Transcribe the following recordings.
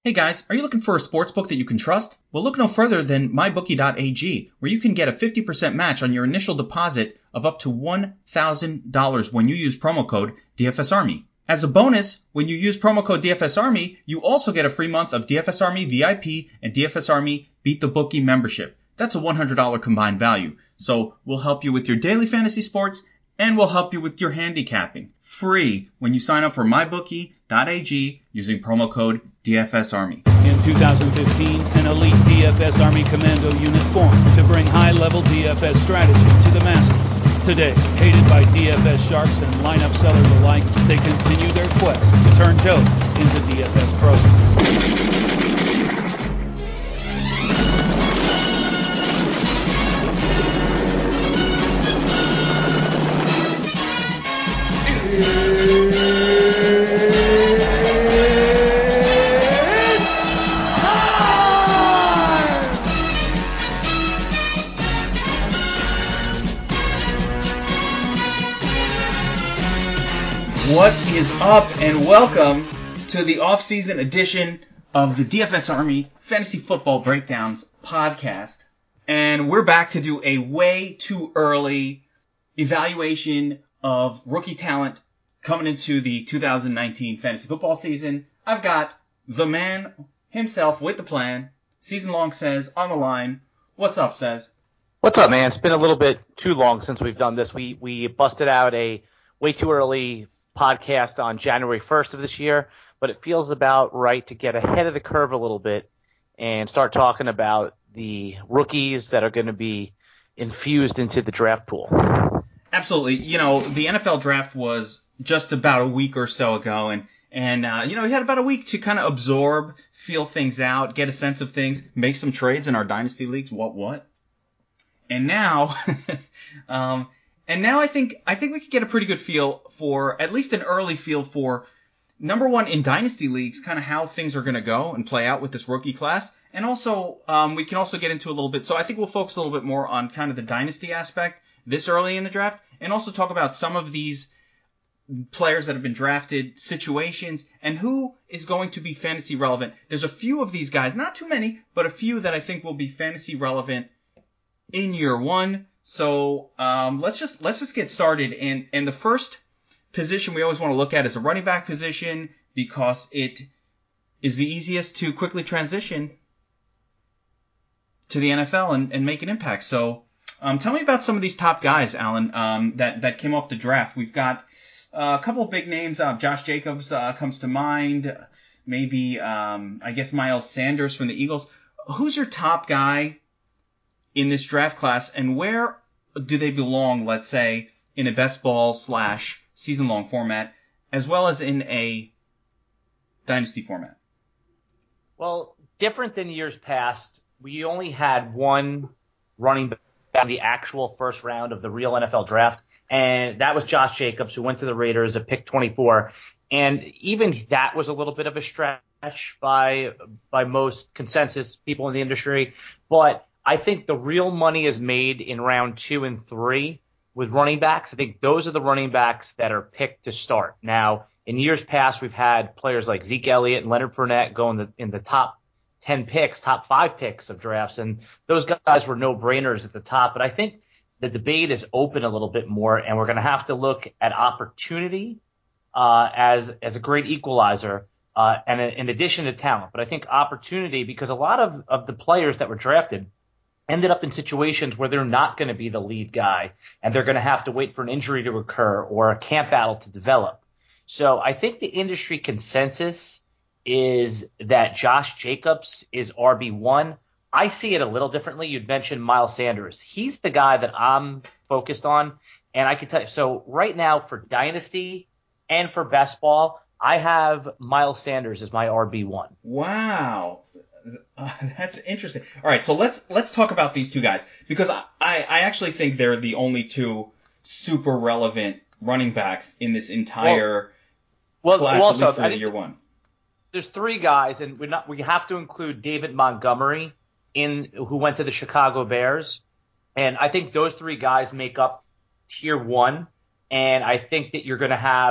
Hey guys, are you looking for a sports book that you can trust? Well, look no further than MyBookie.ag, where you can get a 50% match on your initial deposit of up to $1,000 when you use promo code DFSArmy. As a bonus, when you use promo code DFSArmy, you also get a free month of DFS Army VIP and DFS Army Beat the Bookie membership. That's a $100 combined value. So we'll help you with your daily fantasy sports and we'll help you with your handicapping. Free when you sign up for MyBookie.ag using promo code DFSArmy. In 2015, an elite DFS Army Commando unit formed to bring high-level DFS strategy to the masses. Today, hated by DFS sharks and lineup sellers alike, they continue their quest to turn Joe into DFS pros. What is up, and welcome to the off-season edition of the DFS Army Fantasy Football Breakdowns podcast. And we're back to do a way too early evaluation of rookie talent coming into the 2019 fantasy football season. I've got the man himself with the plan, Season Long Says, on the line. What's up, Says? What's up, man? It's been a little bit too long since we've done this. We busted out a way too early podcast on January 1st of this year, but it feels about right to get ahead of the curve a little bit and start talking about the rookies that are going to be infused into the draft pool. Absolutely. You know, the NFL draft was just about a week or so ago, and we had about a week to kind of absorb, feel things out, get a sense of things, make some trades in our dynasty leagues. What? And now, I think we could get a pretty good feel for, at least an early feel for, number one, in dynasty leagues, kind of how things are going to go and play out with this rookie class. And also, we can also get into a little bit, so I think we'll focus a little bit more on kind of the dynasty aspect this early in the draft, and also talk about some of these players that have been drafted, situations, and who is going to be fantasy relevant. There's a few of these guys, not too many, but a few that I think will be fantasy relevant in year one. So let's just get started. And the first position we always want to look at is a running back position because it is the easiest to quickly transition to the NFL and make an impact. So tell me about some of these top guys, Alan, that came off the draft. We've got a couple of big names. Josh Jacobs comes to mind. Maybe I guess Miles Sanders from the Eagles. Who's your top guy in this draft class, and where do they belong, let's say, in a best ball / season-long format, as well as in a dynasty format? Well, different than years past, we only had one running back in the actual first round of the real NFL draft, and that was Josh Jacobs, who went to the Raiders at pick 24. And even that was a little bit of a stretch by most consensus people in the industry, but I think the real money is made in round 2 and 3 with running backs. I think those are the running backs that are picked to start. Now, in years past, we've had players like Zeke Elliott and Leonard Fournette go in the top 10 picks, top 5 picks of drafts, and those guys were no-brainers at the top. But I think the debate is open a little bit more, and we're going to have to look at opportunity as a great equalizer. And in addition to talent. But I think opportunity, because a lot of the players that were drafted ended up in situations where they're not going to be the lead guy and they're going to have to wait for an injury to occur or a camp battle to develop. So I think the industry consensus is that Josh Jacobs is RB1. I see it a little differently. You'd mentioned Miles Sanders. He's the guy that I'm focused on. And I can tell you, so right now for Dynasty and for Best Ball, I have Miles Sanders as my RB1. Wow. That's interesting. All right, so let's talk about these two guys because I actually think they're the only two super relevant running backs in this entire class, at least for year one. There's 3 guys, and we have to include David Montgomery who went to the Chicago Bears, and I think those 3 guys make up tier 1, and I think that you're going to have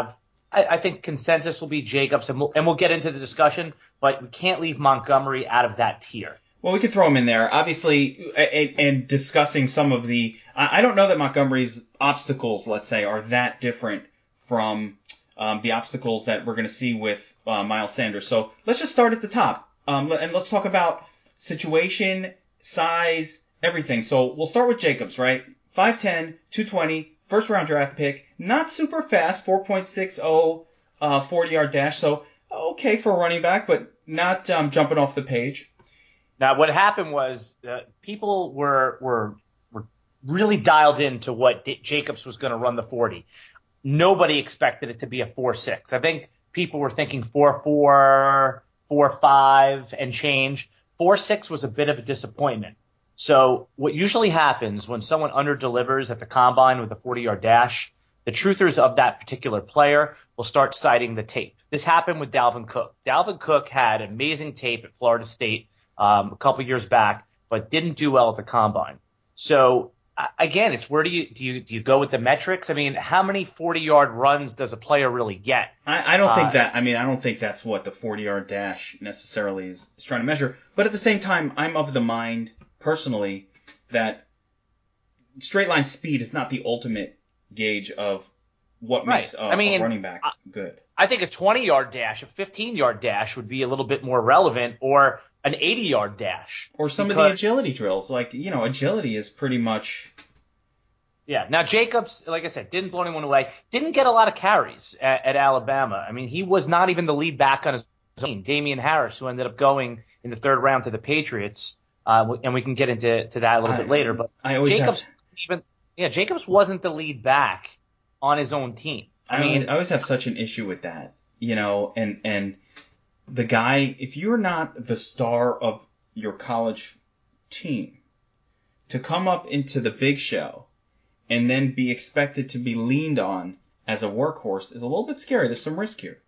I think consensus will be Jacobs, and we'll get into the discussion, but we can't leave Montgomery out of that tier. Well, we could throw him in there, obviously, and discussing some of the. I don't know that Montgomery's obstacles, let's say, are that different from the obstacles that we're going to see with Miles Sanders. So let's just start at the top, and let's talk about situation, size, everything. So we'll start with Jacobs, right? 5'10", 220, first round draft pick, not super fast, 4.60 40-yard dash. So okay for a running back, but not jumping off the page. Now, what happened was people were really dialed into what Jacobs was going to run the 40. Nobody expected it to be a 4.6. I think people were thinking 4.4, 4.5 and change. 4.6 was a bit of a disappointment. So what usually happens when someone underdelivers at the combine with a 40-yard dash, the truthers of that particular player will start citing the tape. This happened with Dalvin Cook. Dalvin Cook had amazing tape at Florida State a couple years back, but didn't do well at the combine. So again, it's where do you go with the metrics? I mean, how many 40-yard runs does a player really get? I don't think that. I mean, I don't think that's what the 40-yard dash necessarily is trying to measure. But at the same time, I'm of the mind personally that straight line speed is not the ultimate gauge of what makes a running back good. I think a 20-yard dash, a 15-yard dash would be a little bit more relevant, or an 80-yard dash. Or some of the agility drills. Like, agility is pretty much... Yeah. Now, Jacobs, like I said, didn't blow anyone away. Didn't get a lot of carries at Alabama. I mean, he was not even the lead back on his team. Damian Harris, who ended up going in the third round to the Patriots, and we can get into that a little bit later. But Jacobs wasn't the lead back on his own team. I always have such an issue with that, and the guy, if you're not the star of your college team, to come up into the big show and then be expected to be leaned on as a workhorse is a little bit scary. There's some risk here.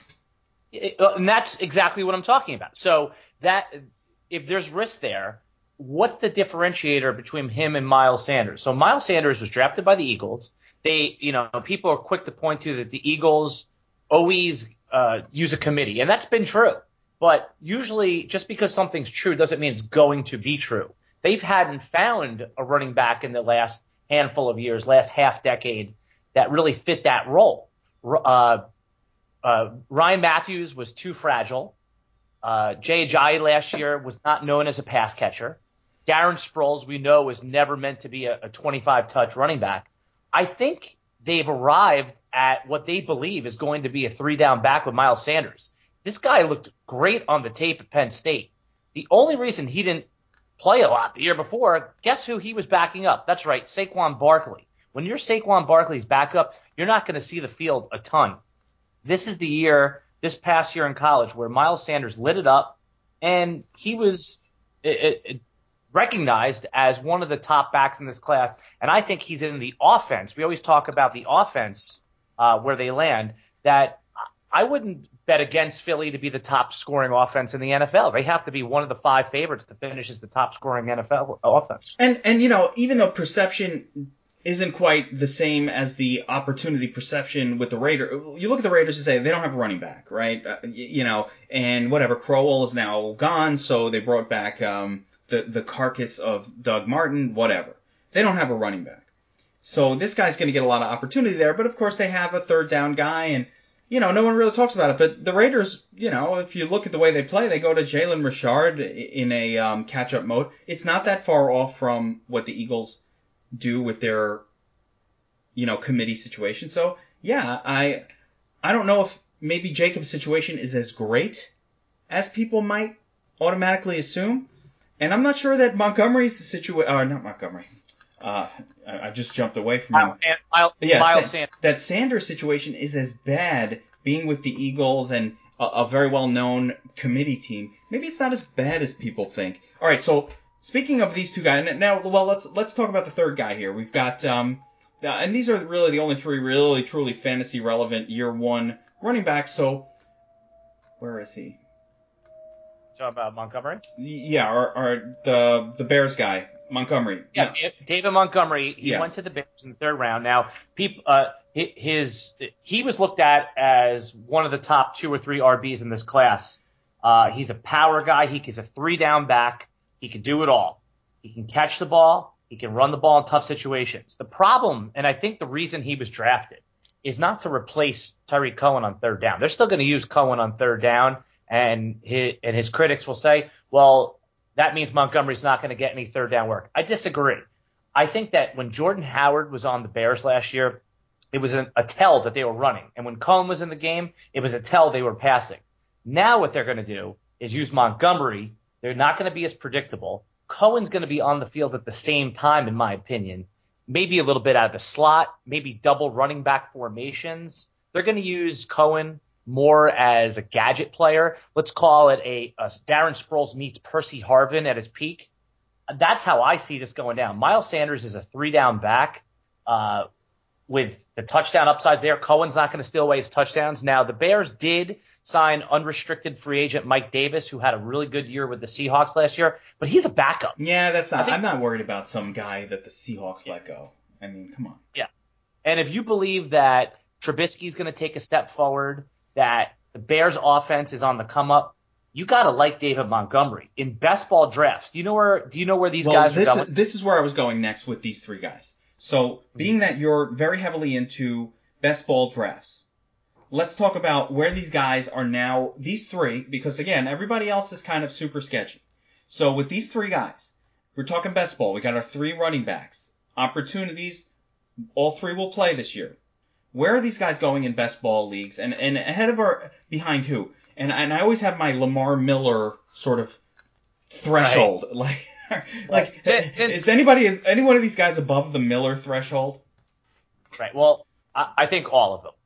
And that's exactly what I'm talking about. So that if there's risk there, what's the differentiator between him and Miles Sanders? So Miles Sanders was drafted by the Eagles. People are quick to point to that the Eagles always use a committee, and that's been true. But usually, just because something's true doesn't mean it's going to be true. They hadn't found a running back in the last handful of years, last half decade, that really fit that role. Ryan Matthews was too fragile. Jay Ajayi last year was not known as a pass catcher. Darren Sproles, we know, was never meant to be a 25-touch running back. I think they've arrived at what they believe is going to be a 3-down back with Miles Sanders. This guy looked great on the tape at Penn State. The only reason he didn't play a lot the year before, guess who he was backing up? That's right, Saquon Barkley. When you're Saquon Barkley's backup, you're not going to see the field a ton. This is the year, this past year in college, where Miles Sanders lit it up, and he was recognized as one of the top backs in this class. And I think he's in the offense. We always talk about the offense where they land, that I wouldn't bet against Philly to be the top scoring offense in the NFL. They have to be one of the 5 favorites to finish as the top scoring NFL offense. And even though perception isn't quite the same as the opportunity perception with the Raiders, you look at the Raiders and say they don't have a running back, right? And whatever, Crowell is now gone, so they brought back the carcass of Doug Martin, whatever. They don't have a running back. So this guy's going to get a lot of opportunity there, but of course they have a third down guy, and no one really talks about it. But the Raiders, if you look at the way they play, they go to Jalen Richard in a catch-up mode. It's not that far off from what the Eagles do with their, committee situation. So, yeah, I don't know if maybe Jacob's situation is as great as people might automatically assume. And I'm not sure that Montgomery's situation, not Montgomery. I just jumped away from him. Miles Sanders. That Sanders situation is as bad, being with the Eagles and a very well-known committee team. Maybe it's not as bad as people think. All right, so speaking of these two guys, now, let's talk about the third guy here. We've got, and these are really the only 3 really truly fantasy relevant year 1 running backs. So, where is he? Talk about Montgomery? Yeah, or the Bears guy. Montgomery. Yeah, David Montgomery. He Yeah. went to the Bears in the third round. Now, he was looked at as one of the top 2 or 3 RBs in this class. He's a power guy. He's a 3-down back. He can do it all. He can catch the ball. He can run the ball in tough situations. The problem, and I think the reason he was drafted, is not to replace Tyreek Cohen on third down. They're still going to use Cohen on third down, and his critics will say, well, that means Montgomery's not going to get any third down work. I disagree. I think that when Jordan Howard was on the Bears last year, it was a tell that they were running. And when Cohen was in the game, it was a tell they were passing. Now what they're going to do is use Montgomery. They're not going to be as predictable. Cohen's going to be on the field at the same time, in my opinion. Maybe a little bit out of the slot, maybe double running back formations. They're going to use Cohen more as a gadget player. Let's call it a Darren Sproles meets Percy Harvin at his peak. That's how I see this going down. Miles Sanders is a 3-down back with the touchdown upsides there. Cohen's not going to steal away his touchdowns. Now, the Bears did sign unrestricted free agent Mike Davis, who had a really good year with the Seahawks last year, but he's a backup. Yeah, I'm not worried about some guy that the Seahawks let go. I mean, come on. Yeah. And if you believe that Trubisky's going to take a step forward, that the Bears offense is on the come up, you got to like David Montgomery. In best ball drafts, do you know where these guys are going? This is where I was going next with these 3 guys. So, being that you're very heavily into best ball drafts, let's talk about where these guys are now, these 3, because again, everybody else is kind of super sketchy. So with these 3 guys, we're talking best ball. We got our 3 running backs. Opportunities, all 3 will play this year. Where are these guys going in best ball leagues? And behind who? And I always have my Lamar Miller sort of threshold. Right. Is any one of these guys above the Miller threshold? Right. Well, I think all of them.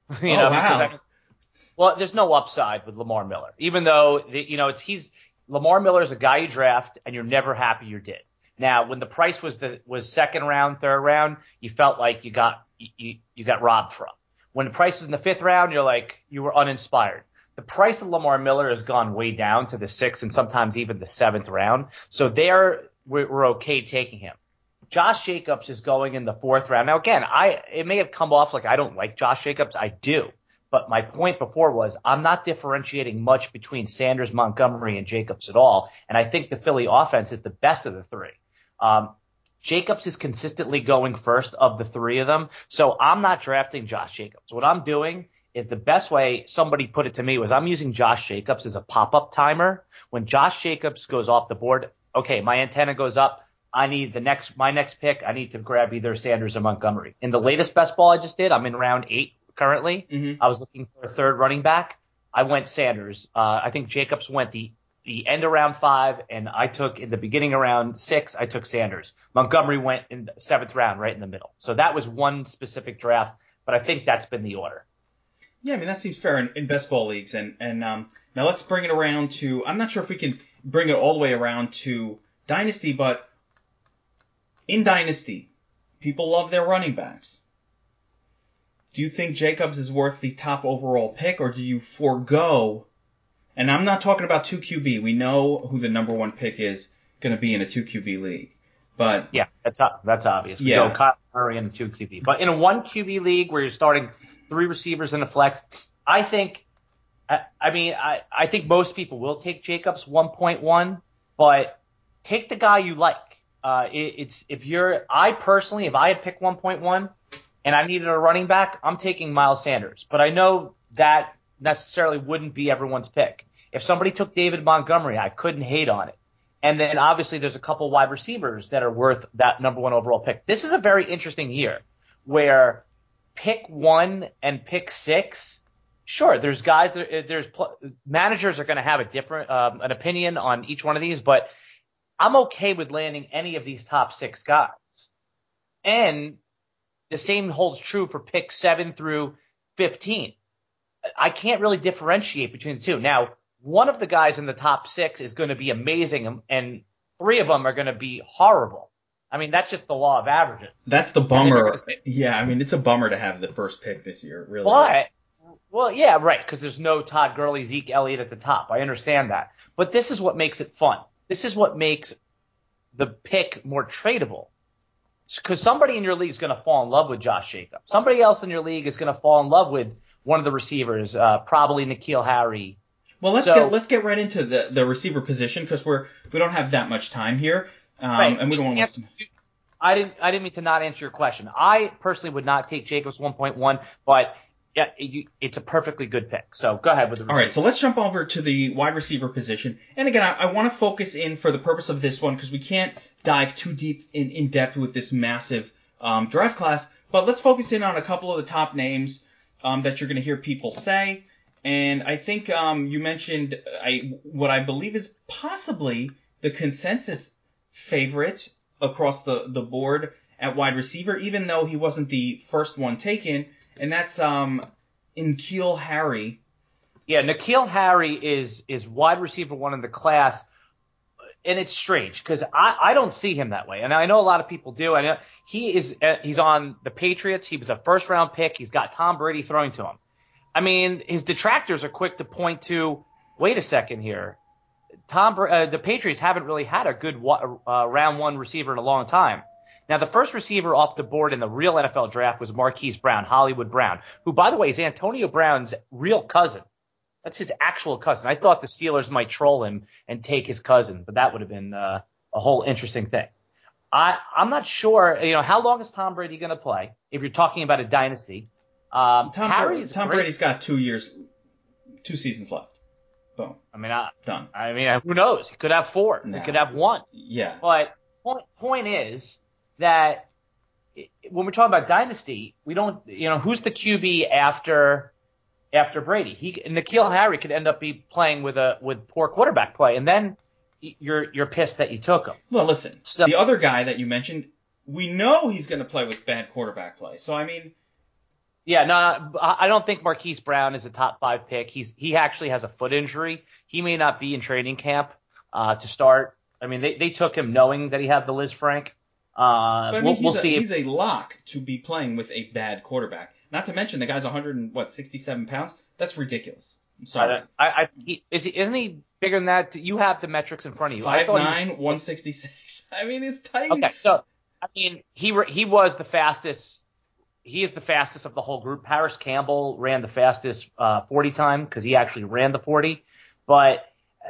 Wow. There's no upside with Lamar Miller, even though Lamar Miller is a guy you draft and you're never happy you did. Now, when the price was second round, third round, you felt like you got robbed from. When the price was in the 5th round, you were uninspired. The price of Lamar Miller has gone way down to the 6th and sometimes even the 7th round. So we're okay taking him. Josh Jacobs is going in the 4th round. Now, again, it may have come off like I don't like Josh Jacobs. I do. But my point before was I'm not differentiating much between Sanders, Montgomery, and Jacobs at all. And I think the Philly offense is the best of the 3. Jacobs is consistently going first of the 3 of them. So I'm not drafting Josh Jacobs. What I'm doing is the best way somebody put it to me was I'm using Josh Jacobs as a pop-up timer. When Josh Jacobs goes off the board, okay, my antenna goes up. I need my next pick. I need to grab either Sanders or Montgomery. In the latest best ball I just did, I'm in round 8 currently. Mm-hmm. I was looking for a 3rd running back. I went Sanders. I think Jacobs went the end of round 5, and I took in the beginning of round 6, I took Sanders. Montgomery went in the 7th round, right in the middle. So that was one specific draft, but I think that's been the order. Yeah, I mean, that seems fair in best ball leagues. And now let's bring it around to, I'm not sure if we can bring it all the way around to Dynasty, but in Dynasty, people love their running backs. Do you think Jacobs is worth the top overall pick, or do you forego? And I'm not talking about 2QB. We know who the number 1 pick is going to be in a 2QB league. But yeah, that's obvious. We go Kyle Murray in a 2QB. But in a 1QB league where you're starting 3 receivers in a flex, I think most people will take Jacobs 1.1, but take the guy you like. If I had picked 1.1 and I needed a running back, I'm taking Miles Sanders. But I know that necessarily wouldn't be everyone's pick. If somebody took David Montgomery, I couldn't hate on it. And then obviously there's a couple wide receivers that are worth that number 1 overall pick. This is a very interesting year where pick 1 and pick 6, sure, there's guys managers are going to have a different an opinion on each one of these, but I'm okay with landing any of these top 6 guys. And the same holds true for pick 7 through 15. I can't really differentiate between the 2. Now, one of the guys in the top 6 is going to be amazing, and 3 of them are going to be horrible. I mean, that's just the law of averages. That's the bummer. Yeah, I mean, it's a bummer to have the first pick this year. It really is. Well, yeah, right, because there's no Todd Gurley, Zeke Elliott at the top. I understand that. But this is what makes it fun. This is what makes the pick more tradable. Because somebody in your league is going to fall in love with Josh Jacobs. Somebody else in your league is going to fall in love with one of the receivers, probably N'Keal Harry. Well, let's get right into the receiver position because we don't have that much time here, right. And we don't want to listen. I didn't mean to not answer your question. I personally would not take Jacobs 1.1, but yeah, it's a perfectly good pick. So go ahead with the receiver. All right, so let's jump over to the wide receiver position. And again, I want to focus in for the purpose of this one because we can't dive too deep in depth with this massive draft class. But let's focus in on a couple of the top names that you're going to hear people say. And I think you mentioned what I believe is possibly the consensus favorite across the board at wide receiver, even though he wasn't the first one taken, and that's N'Keal Harry. Yeah, N'Keal Harry is wide receiver one in the class, and it's strange because I don't see him that way, and I know a lot of people do. I know he's on the Patriots. He was a first round pick. He's got Tom Brady throwing to him. I mean, his detractors are quick to point to, wait a second here. The Patriots haven't really had a good round one receiver in a long time. Now, the first receiver off the board in the real NFL draft was Marquise Brown, Hollywood Brown, who, by the way, is Antonio Brown's real cousin. That's his actual cousin. I thought the Steelers might troll him and take his cousin, but that would have been a whole interesting thing. I'm not sure, how long is Tom Brady going to play if you're talking about a dynasty? Tom Brady's got 2 seasons left. Boom. I mean, done. I mean, who knows? He could have 4. He could have 1. Yeah. But point is that when we're talking about dynasty, we don't, who's the QB after Brady? N'Keal Harry could end up playing with poor quarterback play, and then you're pissed that you took him. Well, listen, the other guy that you mentioned, we know he's going to play with bad quarterback play. So I mean. Yeah, no, I don't think Marquise Brown is a top 5 pick. He actually has a foot injury. He may not be in training camp to start. I mean, they took him knowing that he had the Liz Frank. But I mean, we'll see. He's a lock to be playing with a bad quarterback. Not to mention the guy's 167 pounds. That's ridiculous. I'm sorry. Isn't he bigger than that? You have the metrics in front of you. 5'9", 166. I mean, he's tight. Okay, so I mean, he was the fastest. He is the fastest of the whole group. Paris Campbell ran the fastest 40 time because he actually ran the 40. But,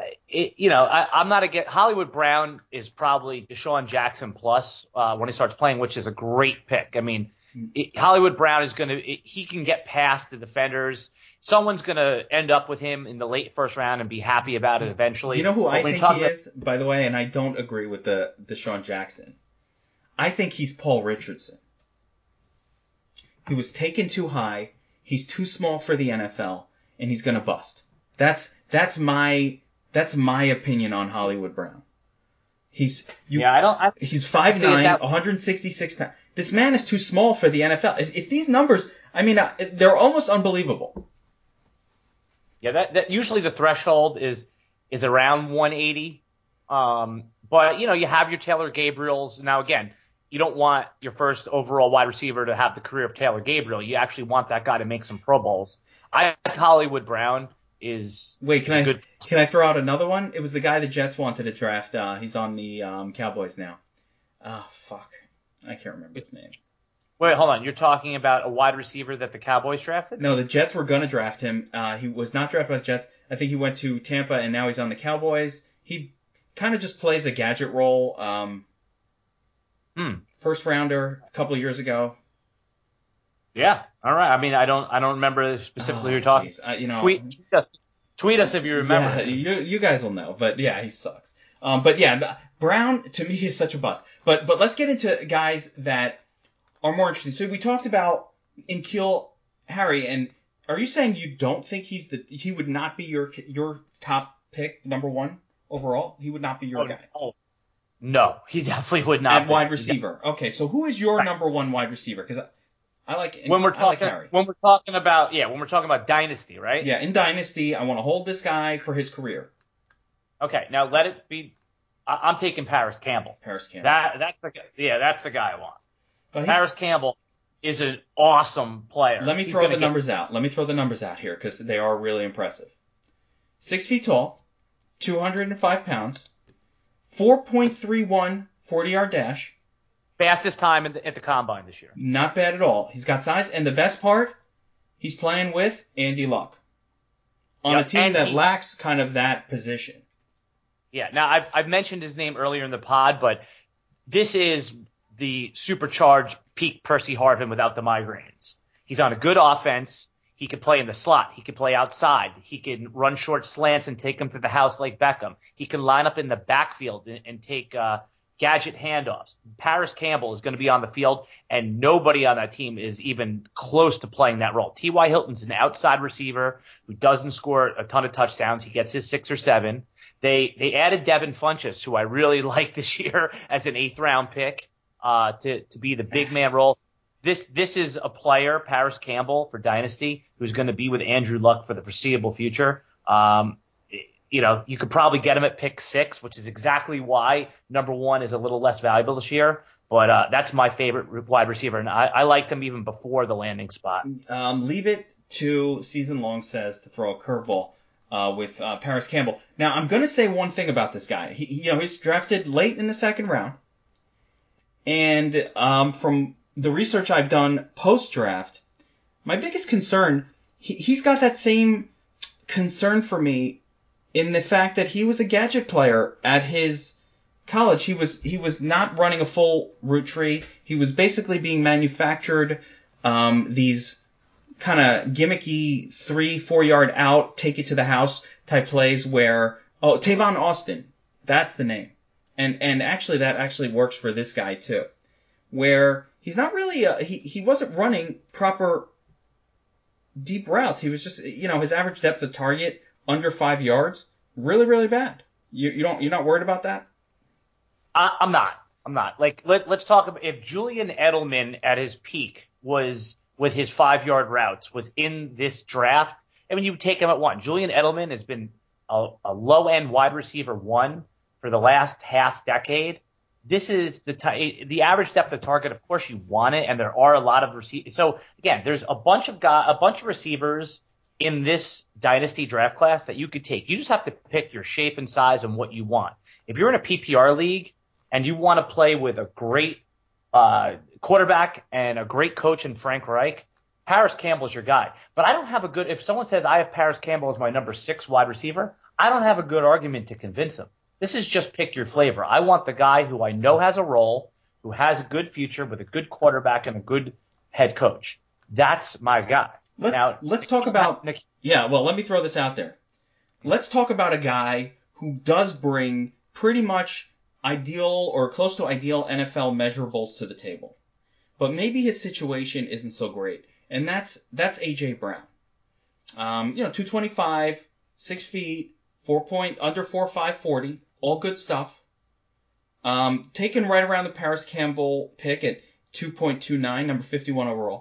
I'm not against – Hollywood Brown is probably Deshaun Jackson plus when he starts playing, which is a great pick. I mean, Hollywood Brown is going to – he can get past the defenders. Someone's going to end up with him in the late first round and be happy about it eventually. You know who I think he is, by the way, and I don't agree with the Deshaun Jackson. I think he's Paul Richardson. He was taken too high. He's too small for the NFL, and he's going to bust. That's my opinion on Hollywood Brown. He's 5'9", 166 pounds. This man is too small for the NFL. If these numbers, I mean, they're almost unbelievable. Yeah, that usually the threshold is around 180. But you have your Taylor Gabriels. Now again, you don't want your first overall wide receiver to have the career of Taylor Gabriel. You actually want that guy to make some Pro Bowls. I think Hollywood Brown is good. Can I throw out another one? It was the guy the Jets wanted to draft. He's on the Cowboys now. Oh, fuck. I can't remember his name. Wait, hold on. You're talking about a wide receiver that the Cowboys drafted? No, the Jets were going to draft him. He was not drafted by the Jets. I think he went to Tampa, and now he's on the Cowboys. He kind of just plays a gadget role. First rounder a couple of years ago. Yeah. All right. I mean, I don't remember specifically who you're talking. Tweet us if you remember. Yeah, you guys will know. But yeah, he sucks. But yeah, Brown to me is such a bust. But let's get into guys that are more interesting. So we talked about N'Keal Harry, and are you saying you don't think he would not be your top pick, number 1 overall? He would not be your guy. No, he definitely would not. At wide receiver. Okay, so who is your number 1 wide receiver? Because I like Harry. When we're talking about dynasty, right? Yeah, in dynasty, I want to hold this guy for his career. Okay, now let it be. I'm taking Paris Campbell. That's the guy I want. Paris Campbell is an awesome player. Let me throw the numbers out here because they are really impressive. 6 feet tall, 205 pounds, 4.31 40-yard dash. Fastest time at the combine this year. Not bad at all. He's got size, and the best part, he's playing with Andy Luck on a team that lacks kind of that position. Yeah. Now I've mentioned his name earlier in the pod, but this is the supercharged peak Percy Harvin without the migraines. He's on a good offense. He can play in the slot. He can play outside. He can run short slants and take them to the house like Beckham. He can line up in the backfield and take gadget handoffs. Paris Campbell is going to be on the field, and nobody on that team is even close to playing that role. T.Y. Hilton's an outside receiver who doesn't score a ton of touchdowns. He gets his 6 or 7. They added Devin Funchess, who I really like this year as an 8th-round pick to be the big man role. This is a player, Paris Campbell for Dynasty, who's going to be with Andrew Luck for the foreseeable future. You could probably get him at pick 6, which is exactly why number 1 is a little less valuable this year. But that's my favorite wide receiver, and I liked him even before the landing spot. Leave it to Season Long Says to throw a curveball with Paris Campbell. Now, I'm going to say one thing about this guy. He's drafted late in the 2nd round, and from the research I've done post-draft, my biggest concern, he's got that same concern for me in the fact that he was a gadget player at his college. He was not running a full route tree. He was basically being manufactured these kind of gimmicky 3-4 yard out, take it to the house type plays where, Tavon Austin, that's the name. And actually that actually works for this guy too, where he's not really, he wasn't running proper deep routes. He was just, his average depth of target under 5 yards, really, really bad. You're not worried about that? I'm not. Like, let's talk about if Julian Edelman at his peak was with his 5-yard routes was in this draft. I mean, you would take him at 1. Julian Edelman has been a low end wide receiver 1 for the last half decade. This is the average depth of target. Of course, you want it, and there are a lot of receivers. So again, there's a bunch of receivers in this dynasty draft class that you could take. You just have to pick your shape and size and what you want. If you're in a PPR league and you want to play with a great quarterback and a great coach in Frank Reich, Paris Campbell's your guy. But I don't have if someone says I have Paris Campbell as my number 6 wide receiver, I don't have a good argument to convince them. This is just pick your flavor. I want the guy who I know has a role, who has a good future with a good quarterback and a good head coach. That's my guy. Let's talk about let me throw this out there. Let's talk about a guy who does bring pretty much ideal or close to ideal NFL measurables to the table. But maybe his situation isn't so great. And that's A.J. Brown. 225, 6 feet, under 4.5 40, all good stuff. Taken right around the Paris Campbell pick at 2.29, number 51 overall.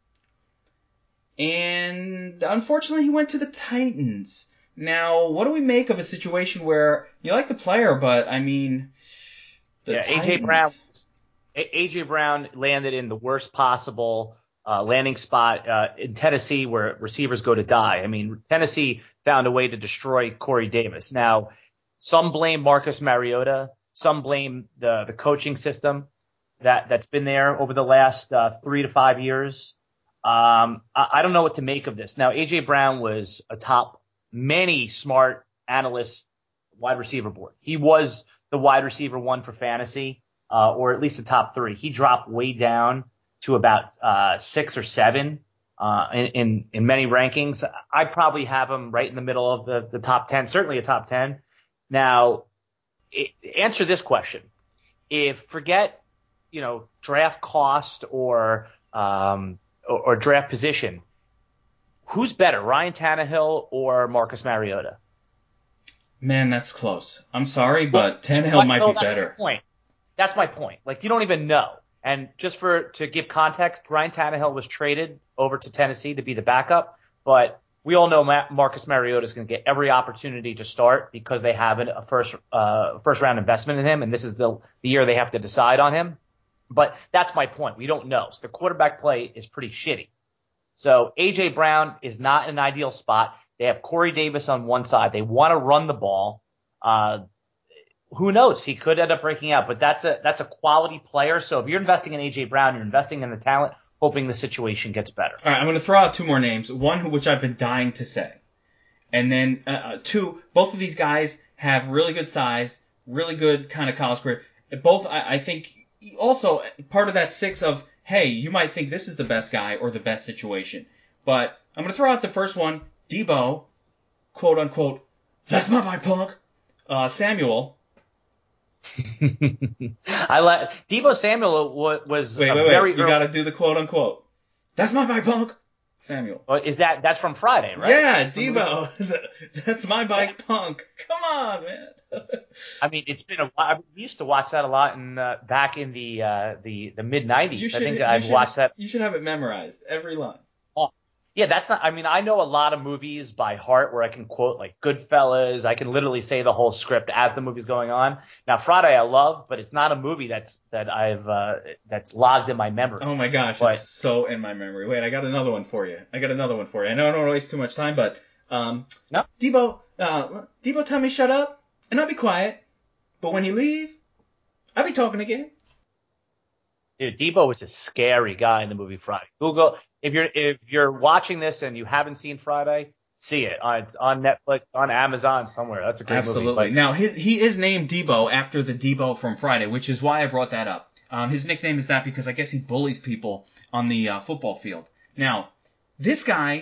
And unfortunately, he went to the Titans. Now, what do we make of a situation where you like the player, but I mean, Titans. A.J. Brown landed in the worst possible landing spot in Tennessee where receivers go to die. I mean, Tennessee found a way to destroy Corey Davis. Now, some blame Marcus Mariota. Some blame the coaching system that's been there over the last 3 to 5 years. I don't know what to make of this. Now, A.J. Brown was atop many smart analysts' wide receiver board. He was the wide receiver 1 for fantasy, or at least the top 3. He dropped way down to about 6 or 7 in many rankings. I'd probably have him right in the middle of the top 10, certainly a top 10. Now, answer this question. Forget draft cost or draft position, who's better, Ryan Tannehill or Marcus Mariota? Man, that's close. I'm sorry, but Tannehill might be better. That's my point. Like, you don't even know. And just to give context, Ryan Tannehill was traded over to Tennessee to be the backup, but we all know Marcus Mariota is going to get every opportunity to start because they have a first round investment in him, and this is the year they have to decide on him. But that's my point. We don't know. So the quarterback play is pretty shitty. So A.J. Brown is not an ideal spot. They have Corey Davis on one side. They want to run the ball. who knows? He could end up breaking out, but that's a quality player. So if you're investing in A.J. Brown, you're investing in the talent, hoping the situation gets better. All right, I'm going to throw out two more names. One which I've been dying to say. And then two, both of these guys have really good size, really good kind of college career. Both, I think, also part of that six of, hey, you might think this is the best guy or the best situation. But I'm going to throw out the first one, Debo, quote unquote, that's my boy Punk, Samuel. I like Debo Samuel was Wait, very you got to do the quote unquote. That's my boy Punk. Samuel. Is that's from Friday, right? Yeah, Debo. That's my bike, Punk. Come on, man. I mean, it's been a while. We used to watch that a lot back in the mid '90s. I think I've watched that. You should have it memorized, every line. Oh, yeah, that's not. I mean, I know a lot of movies by heart where I can quote like Goodfellas. I can literally say the whole script as the movie's going on. Now, Friday I love, but it's not a movie that's logged in my memory. Oh my gosh, it's so in my memory. Wait, I got another one for you. I know I don't want to waste too much time, but no? Debo, tell me shut up, and I'll be quiet. But when he leave, I'll be talking again. Dude, Debo was a scary guy in the movie Friday. Google if you're watching this and you haven't seen Friday, see it. It's on Netflix, on Amazon, somewhere. That's a great movie. Absolutely. Now he is named Debo after the Debo from Friday, which is why I brought that up. His nickname is that because I guess he bullies people on the football field. Now, this guy,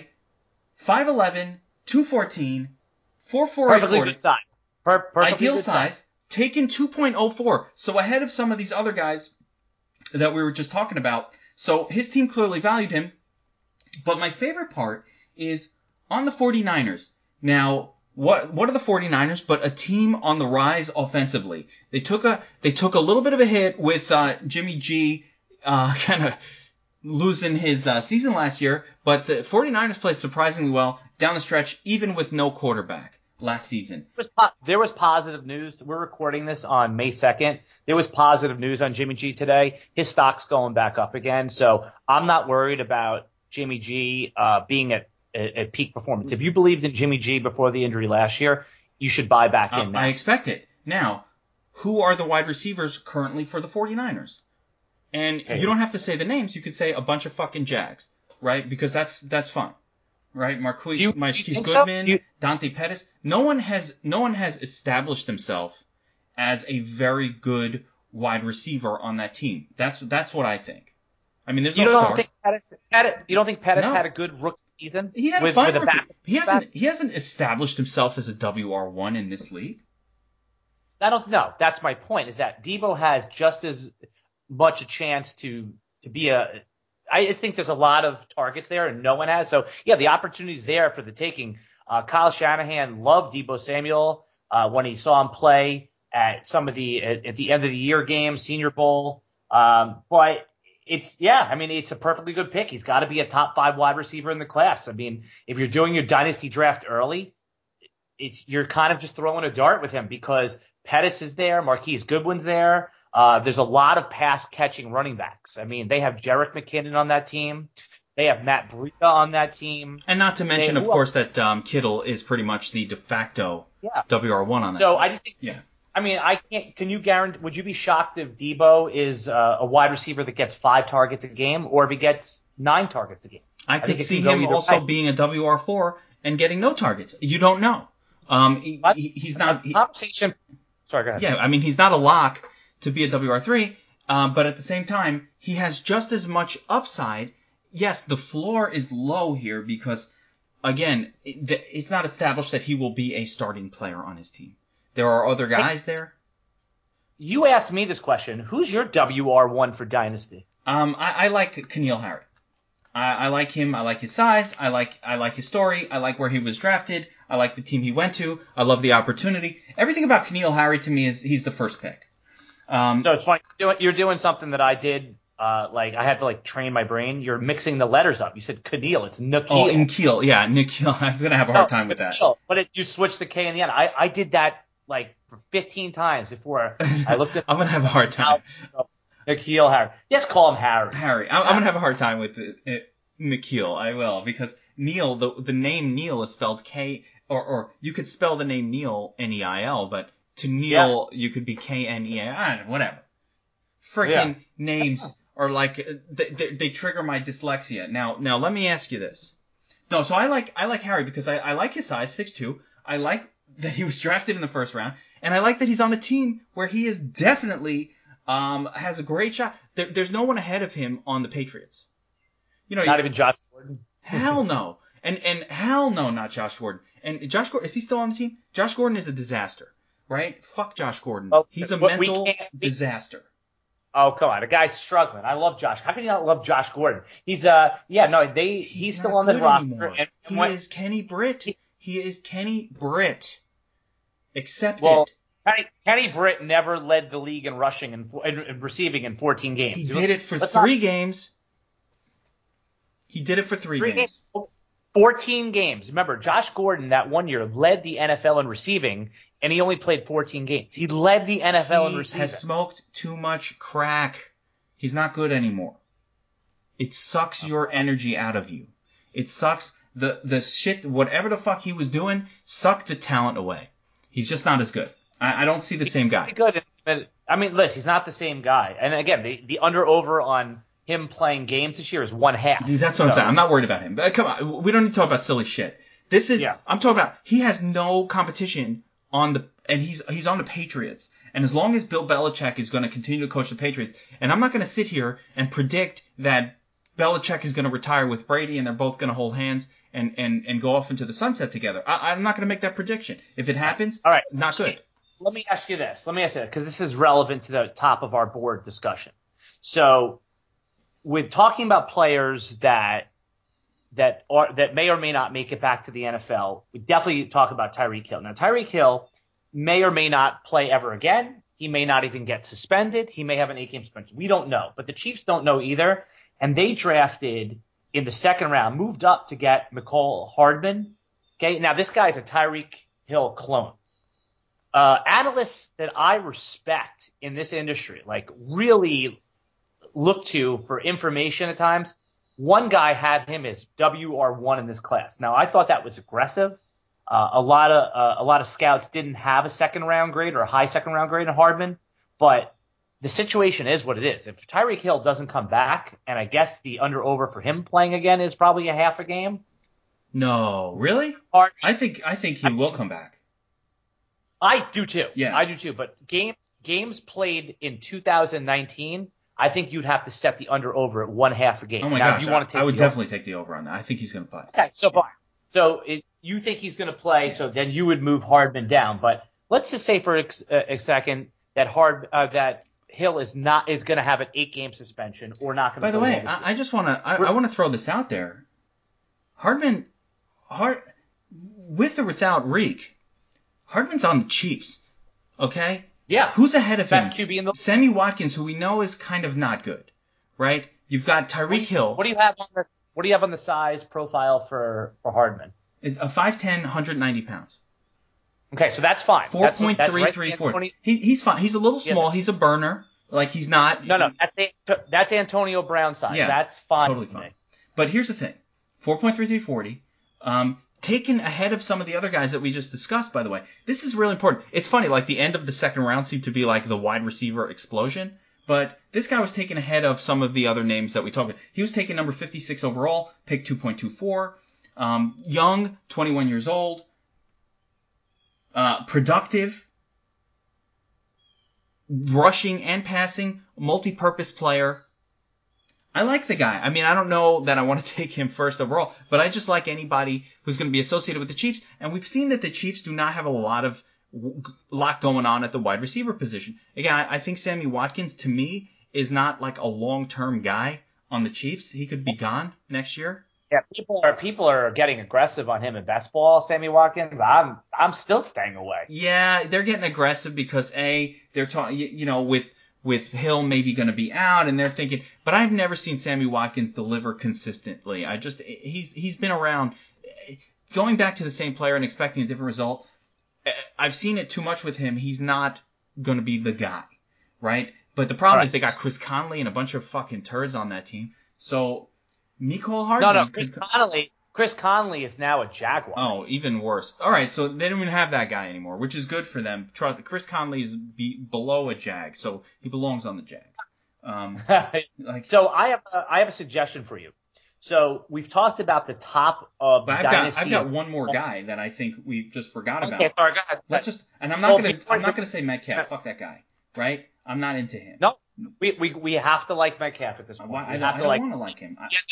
5'11", 214, 4'4", perfectly good size. Perfectly ideal good size. Taken 2.04, so ahead of some of these other guys that we were just talking about. So his team clearly valued him. But my favorite part is on the 49ers. Now, what are the 49ers but a team on the rise offensively? They took a little bit of a hit with Jimmy G kind of losing his season last year, but the 49ers played surprisingly well down the stretch, even with no quarterback last season. There was positive news. We're recording this on May 2nd. There was positive news on Jimmy G today. His stock's going back up again. So I'm not worried about Jimmy G being at peak performance. If you believed in Jimmy G before the injury last year, you should buy back in now. I expect it. Now, who are the wide receivers currently for the 49ers? And you don't have to say the names. You could say a bunch of fucking Jags, right? Because that's fun. Right, Marquise Goodman, so? Dante Pettis. No one has established himself as a very good wide receiver on that team. That's what I think. I mean, there's no star. You don't think Pettis had a good rookie season? He had a fine rookie. He hasn't established himself as a WR1 in this league. I don't know. That's my point. Is that Debo has just as much a chance to be a. I just think there's a lot of targets there, and no one has. So, yeah, the opportunity's there for the taking. Kyle Shanahan loved Debo Samuel when he saw him play at some of at the end of the year games, Senior Bowl. But it's a perfectly good pick. He's got to be a top 5 wide receiver in the class. I mean, if you're doing your dynasty draft early, you're kind of just throwing a dart with him because Pettis is there, Marquise Goodwin's there. There's a lot of pass-catching running backs. I mean, they have Jerick McKinnon on that team. They have Matt Breida on that team. And not to mention, of course, that Kittle is pretty much the de facto WR1 on that team. I just think I mean, I can't – can you guarantee – would you be shocked if Debo is a wide receiver that gets 5 targets a game or if he gets 9 targets a game? I could see him also being a WR4 and getting no targets. You don't know. He's not – Sorry, go ahead. Yeah, I mean, he's not a lock to be a WR3, but at the same time, he has just as much upside. Yes, the floor is low here because, again, it's not established that he will be a starting player on his team. There are other guys there. You asked me this question. Who's your WR1 for Dynasty? I like N'Keal Harry. I like him. I like his size. I like his story. I like where he was drafted. I like the team he went to. I love the opportunity. Everything about N'Keal Harry to me is he's the first pick. So it's funny. You're doing something that I did. I had to train my brain. You're mixing the letters up. You said N'Keal. It's N'Keal. Oh, N'Keal. Yeah, N'Keal. I'm gonna have a hard time with that. But you switched the K in the end. I did that for 15 times before I looked at. I'm gonna have a hard time. N'Keal Harry. Just call him Harry. Harry. I'm gonna have a hard time with N'Keal. I will because Neil. The name Neil is spelled K, or you could spell the name Neil Neil, but to Neil, you could be Knea. I don't know, whatever. Freaking names are like they trigger my dyslexia. Now let me ask you this. No, so I like Harry because I like his size, 6'2". I like that he was drafted in the first round, and I like that he's on a team where he is definitely has a great shot. There's no one ahead of him on the Patriots. Not even Josh Gordon. Hell no. And hell no, not Josh Gordon. And Josh Gordon, is he still on the team? Josh Gordon is a disaster, right? Fuck Josh Gordon. He's a mental disaster. Oh, come on. The guy's struggling. I love Josh. How can you not love Josh Gordon? He's still on the roster. He is Kenny Britt. He is Kenny Britt. Accepted. Well, Kenny Britt never led the league in rushing and receiving in 14 games. He did it for 3 games. He did it for 3 games. 14 games. Remember, Josh Gordon that one year led the NFL in receiving, and he only played 14 games. He led the NFL in receiving. He has smoked too much crack. He's not good anymore. It sucks your energy out of you. It sucks the shit, whatever the fuck he was doing, sucked the talent away. He's just not as good. I don't see the same guy. Good, but I mean, listen, he's not the same guy. And again, the under-over on him playing games this year is 1/2. Dude, that's what I'm saying. I'm not worried about him. But come on, we don't need to talk about silly shit. I'm talking about, he has no competition and he's on the Patriots. And as long as Bill Belichick is going to continue to coach the Patriots, and I'm not going to sit here and predict that Belichick is going to retire with Brady and they're both going to hold hands and go off into the sunset together. I'm not going to make that prediction. If it happens, all right, not good. Let me ask you this, because this is relevant to the top of our board discussion. So, with talking about players that may or may not make it back to the NFL, we definitely talk about Tyreek Hill. Now, Tyreek Hill may or may not play ever again. He may not even get suspended. He may have an 8-game suspension. We don't know. But the Chiefs don't know either. And they drafted in the second round, moved up to get Mecole Hardman. Okay, now this guy's a Tyreek Hill clone. Analysts that I respect in this industry, like really look to for information at times, one guy had him as WR1 in this class. Now, I thought that was aggressive. A lot of scouts didn't have a second round grade or a high second round grade in Hardman, but the situation is what it is. If Tyreek Hill doesn't come back, and I guess the under-over for him playing again is probably a half a game. No, really? I think he will come back. I do too. Yeah, I do too. But games played in 2019, I think you'd have to set the under-over at 1/2 a game. Oh my gosh, I would definitely take the over on that. I think he's going to play. Okay, so fine. So you think he's going to play, so then you would move Hardman down. But let's just say for a second that Hill is going to have an 8-game suspension or not going to. By the way, I just want to throw this out there. Hardman, with or without Reek, Hardman's on the Chiefs. Okay. Yeah. Who's ahead of him? Best QB in the. Sammy Watkins, who we know is kind of not good, right? You've got Tyreek Hill. What do you have on the size profile for Hardman? A 5'10", 190 pounds. Okay, so that's fine. 4.334. He's fine. He's a little small. Yeah. He's a burner. Like, he's not. No. That's Antonio Brown size. Yeah, that's fine. Totally fine. But here's the thing. 4.3340. Taken ahead of some of the other guys that we just discussed, by the way. This is really important. It's funny, like the end of the second round seemed to be like the wide receiver explosion. But this guy was taken ahead of some of the other names that we talked about. He was taken number 56 overall, pick 2.24. Young, 21 years old. Productive. Rushing and passing. Multi-purpose player. I like the guy. I mean, I don't know that I want to take him first overall, but I just like anybody who's going to be associated with the Chiefs. And we've seen that the Chiefs do not have a lot going on at the wide receiver position. Again, I think Sammy Watkins, to me, is not like a long-term guy on the Chiefs. He could be gone next year. Yeah, people are getting aggressive on him in best ball, Sammy Watkins. I'm still staying away. Yeah, they're getting aggressive because they're talking, with Hill maybe going to be out, and they're thinking, but I've never seen Sammy Watkins deliver consistently. He's been around, going back to the same player and expecting a different result. I've seen it too much with him. He's not going to be the guy, right? But the problem is they got Chris Conley and a bunch of fucking turds on that team. So Mecole Hardman. No, Chris Conley is now a Jaguar. Oh, even worse. All right, so they don't even have that guy anymore, which is good for them. Chris Conley is below a Jag, so he belongs on the Jags. So I have a suggestion for you. So we've talked about the top of the dynasty. I've got one more guy that I think we just forgot about. Okay, sorry, go ahead. And I'm not gonna say Metcalf. Fuck that guy, right? I'm not into him. No, we have to like Metcalf at this point. I don't want to like him.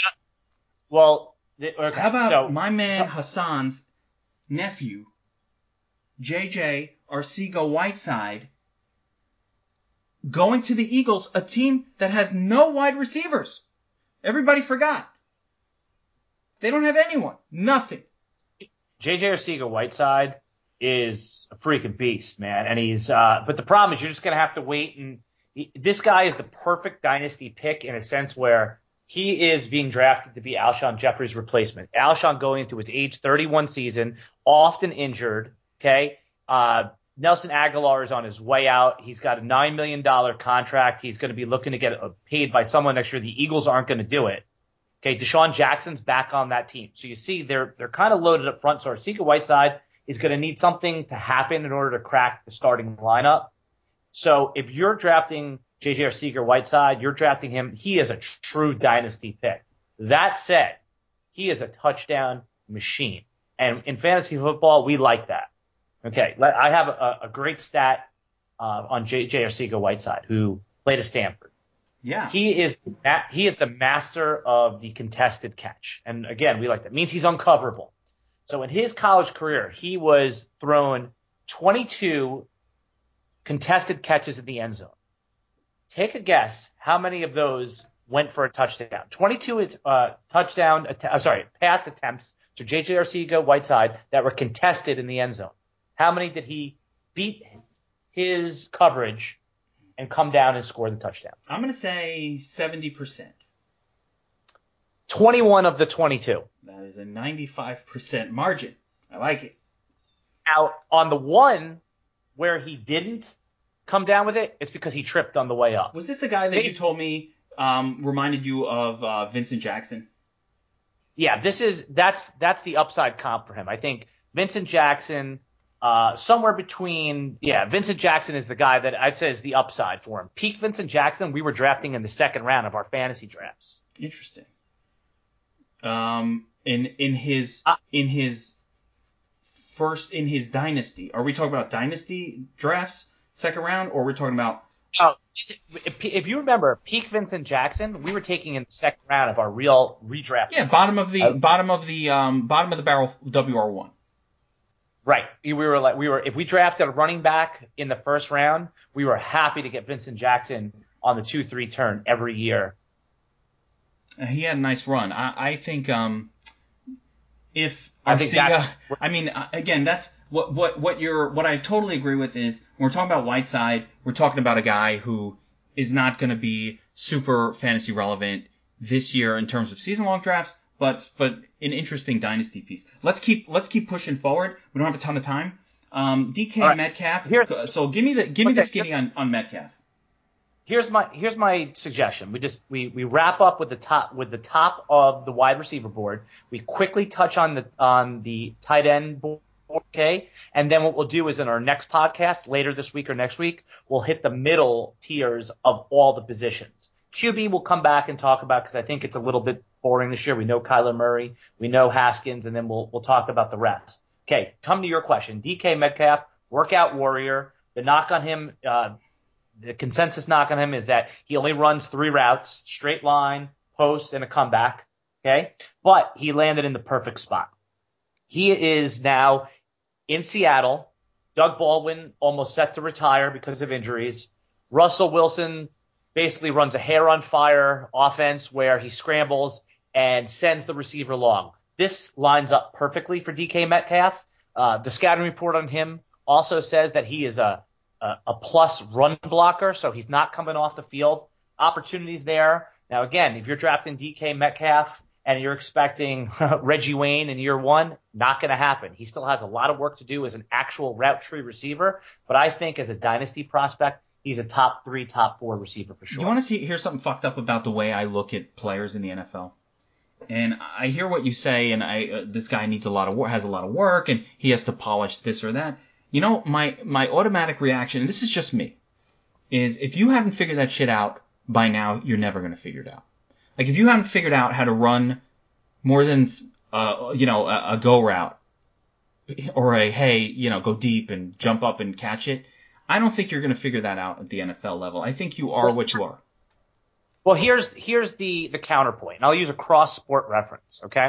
Okay, how about my man Hassan's nephew, JJ Arcega-Whiteside, going to the Eagles, a team that has no wide receivers? Everybody forgot. They don't have anyone. Nothing. JJ Arcega-Whiteside is a freaking beast, man. And he's but the problem is you're just going to have to wait. And this guy is the perfect dynasty pick in a sense where he is being drafted to be Alshon Jeffrey's replacement. Alshon going into his age 31 season, often injured, okay? Nelson Aguilar is on his way out. He's got a $9 million contract. He's going to be looking to get paid by someone next year. The Eagles aren't going to do it. Okay, Deshaun Jackson's back on that team. So you see they're kind of loaded up front. So Arcega-Whiteside is going to need something to happen in order to crack the starting lineup. So if you're drafting JJ Arcega-Whiteside, you're drafting him. He is a true dynasty pick. That said, he is a touchdown machine. And in fantasy football, we like that. Okay, I have a great stat on JJ Arcega-Whiteside, who played at Stanford. Yeah. He is the master of the contested catch. And again, we like that. It means he's uncoverable. So in his college career, he was thrown 22 contested catches in the end zone. Take a guess how many of those went for a touchdown. 22 pass attempts to JJ Arcega-Whiteside that were contested in the end zone. How many did he beat his coverage and come down and score the touchdown? I'm going to say 70%. 21 of the 22. That is a 95% margin. I like it. Now, on the one where he didn't come down with it, it's because he tripped on the way up. Was this the guy that you told me reminded you of Vincent Jackson? Yeah, that's the upside comp for him. I think Vincent Jackson, somewhere between, Vincent Jackson is the guy that I'd say is the upside for him. Peak Vincent Jackson, we were drafting in the second round of our fantasy drafts. Interesting. In his dynasty, are we talking about dynasty drafts, second round, or are we talking about? If you remember, peak Vincent Jackson, we were taking in the second round of our real redraft. Yeah, bottom of the barrel WR1. Right. If we drafted a running back in the first round, we were happy to get Vincent Jackson on the 2-3 turn every year. He had a nice run. I think if Arcega, again, that's what I totally agree with is when we're talking about Whiteside, we're talking about a guy who is not going to be super fantasy relevant this year in terms of season-long drafts, but an interesting dynasty piece. Let's keep pushing forward. We don't have a ton of time. DK right. Metcalf. So give me the skinny on Metcalf. Here's my suggestion. We wrap up with the top of the wide receiver board. We quickly touch on the tight end board, okay? And then what we'll do is in our next podcast later this week or next week, we'll hit the middle tiers of all the positions. QB we'll come back and talk about because I think it's a little bit boring this year. We know Kyler Murray, we know Haskins, and then we'll talk about the rest. Okay, come to your question. DK Metcalf, workout warrior. The knock on him, the consensus knock on him is that he only runs 3 routes, straight line, post, and a comeback. Okay, but he landed in the perfect spot. He is now in Seattle. Doug Baldwin almost set to retire because of injuries. Russell Wilson basically runs a hair on fire offense where he scrambles and sends the receiver long. This lines up perfectly for DK Metcalf. The scouting report on him also says that he is a plus run blocker, so he's not coming off the field. Opportunities there. Now, again, if you're drafting DK Metcalf and you're expecting Reggie Wayne in year 1, not going to happen. He still has a lot of work to do as an actual route tree receiver, but I think as a dynasty prospect, he's a top 3, top 4 receiver for sure. You want to hear something fucked up about the way I look at players in the NFL? And I hear what you say, and this guy needs a lot of work, has a lot of work, and he has to polish this or that. You know, my automatic reaction, and this is just me, is if you haven't figured that shit out by now, you're never going to figure it out. Like if you haven't figured out how to run more than a go route or go deep and jump up and catch it, I don't think you're going to figure that out at the NFL level. I think you are what you are. Well, here's the counterpoint. I'll use a cross-sport reference, okay?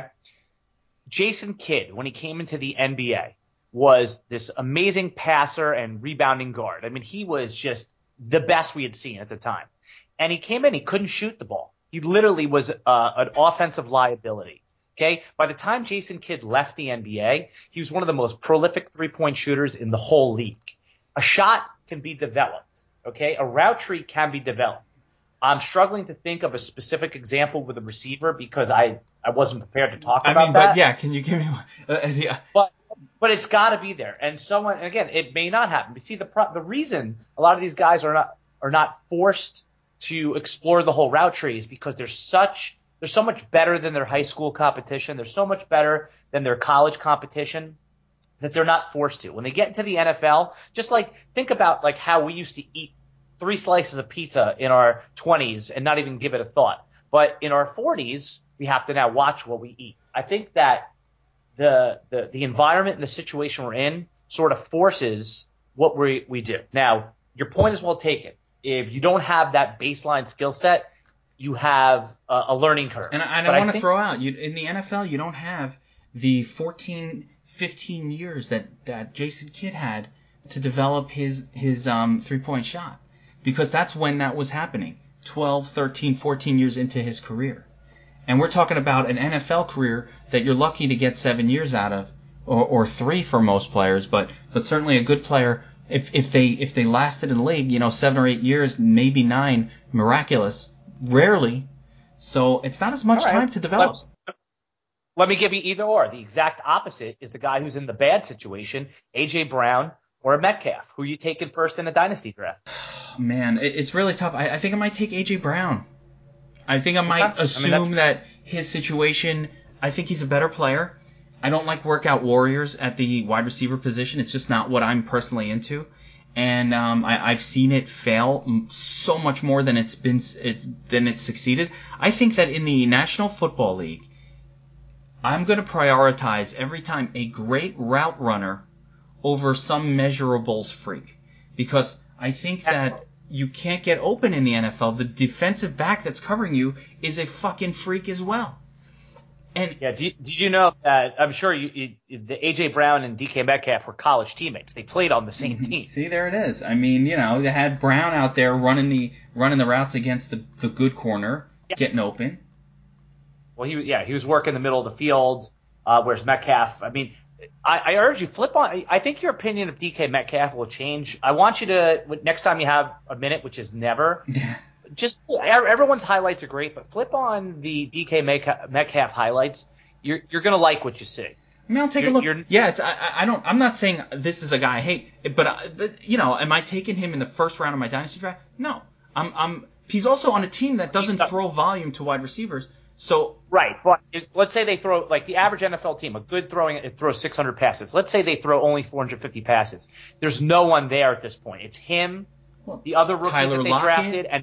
Jason Kidd, when he came into the NBA, was this amazing passer and rebounding guard. I mean, he was just the best we had seen at the time. And he came in, he couldn't shoot the ball. He literally was an offensive liability, okay? By the time Jason Kidd left the NBA, he was one of the most prolific three-point shooters in the whole league. A shot can be developed, okay? A route tree can be developed. I'm struggling to think of a specific example with a receiver because I wasn't prepared to talk about that. But yeah, can you give me one? Yeah. But it's got to be there. And again, it may not happen. But see, the reason a lot of these guys are not forced to explore the whole route tree is because they're so much better than their high school competition. They're so much better than their college competition that they're not forced to. When they get into the NFL, just like think about like how we used to eat 3 slices of pizza in our 20s and not even give it a thought. But in our 40s, we have to now watch what we eat. I think that the environment and the situation we're in sort of forces what we do. Now, your point is well taken. If you don't have that baseline skill set, you have a learning curve. And I want to throw out, in the NFL, you don't have the 14, 15 years that Jason Kidd had to develop his three-point shot. Because that's when that was happening, 12, 13, 14 years into his career. And we're talking about an NFL career that you're lucky to get 7 years out of, or 3 for most players, but certainly a good player, if they lasted in the league, 7 or 8 years, maybe 9, miraculous, rarely. So it's not as much time to develop. Let me give you either or. The exact opposite is the guy who's in the bad situation, A.J. Brown or a Metcalf. Who are you taking first in a dynasty draft? Man, it's really tough. I think I might take A.J. Brown. I think I might assume that his situation, I think he's a better player. I don't like workout warriors at the wide receiver position. It's just not what I'm personally into. And I've seen it fail so much more than it's succeeded. I think that in the National Football League, I'm going to prioritize every time a great route runner over some measurables freak. Because I think that you can't get open in the NFL. The defensive back that's covering you is a fucking freak as well. And yeah, did you know that? I'm sure the A.J. Brown and DK Metcalf were college teammates. They played on the same team. See, there it is. I mean, they had Brown out there running the routes against the good corner, getting open. Well, he was working the middle of the field, whereas Metcalf, I mean, I urge you, flip on. I think your opinion of DK Metcalf will change. I want you to, next time you have a minute, which is never, just everyone's highlights are great, but flip on the DK Metcalf highlights. You're going to like what you see. I mean, I'll take a look. Yeah, I'm not saying this is a guy I hate, but am I taking him in the first round of my dynasty draft? No. He's also on a team that doesn't throw volume to wide receivers. So right, but let's say they throw, like the average NFL team, a good it throws 600 passes. Let's say they throw only 450 passes. There's no one there at this point. It's him, the other rookie Tyler that they Lockett drafted, and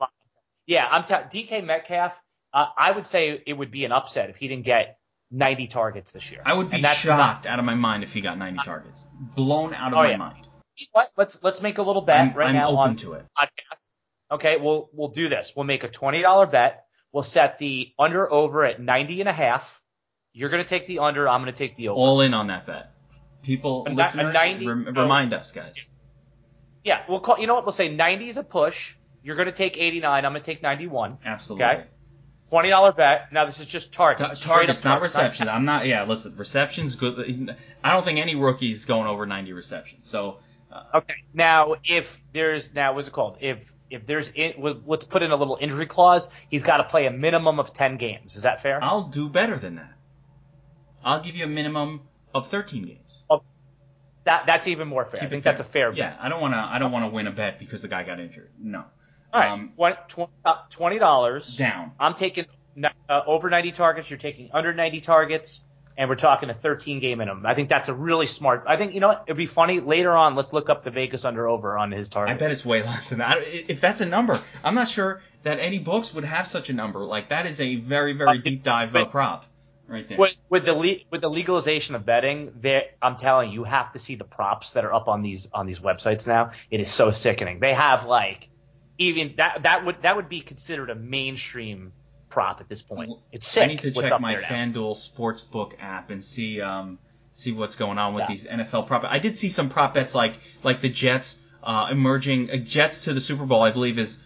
DK Metcalf. I would say it would be an upset if he didn't get 90 targets this year. I would be shocked out of my mind if he got 90 targets. Blown out of my mind. What? Let's make a little bet right now I'm open to it. Podcast. Okay, we'll do this. We'll make a $20 bet. We'll set the under over at 90.5. You're going to take the under. I'm going to take the over. All in on that bet. Listeners, remind us, guys. Yeah, we'll call. You know what? We'll say 90 is a push. You're going to take 89. I'm going to take 91. Absolutely. Okay. $20 bet. Now this is just targets. Targets, not receptions. I'm not. Yeah, listen. Receptions good. I don't think any rookie's going over 90 receptions. So. Okay. Now what's it called? If there's let's put in a little injury clause. He's got to play a minimum of 10 games. Is that fair? I'll do better than that. I'll give you a minimum of 13 games. Oh, that's even more fair. I think that's a fair bet. Yeah, I don't want to win a bet because the guy got injured. No. All right. $20 down. I'm taking over 90 targets. You're taking under 90 targets. And we're talking a 13-game minimum. I think that's a really smart. I think, you know what? It'd be funny. Later on, let's look up the Vegas under-over on his targets. I bet it's way less than that. If that's a number, I'm not sure that any books would have such a number. Like, that is a very, very deep dive prop right there. With the legalization of betting, I'm telling you have to see the props that are up on these websites now. It is so sickening. They have, like, even that would be considered a mainstream prop at this point. It's sick. I need to check my FanDuel Sportsbook app and see what's going on with these NFL prop. I did see some prop bets like the Jets emerging. Jets to the Super Bowl, I believe, is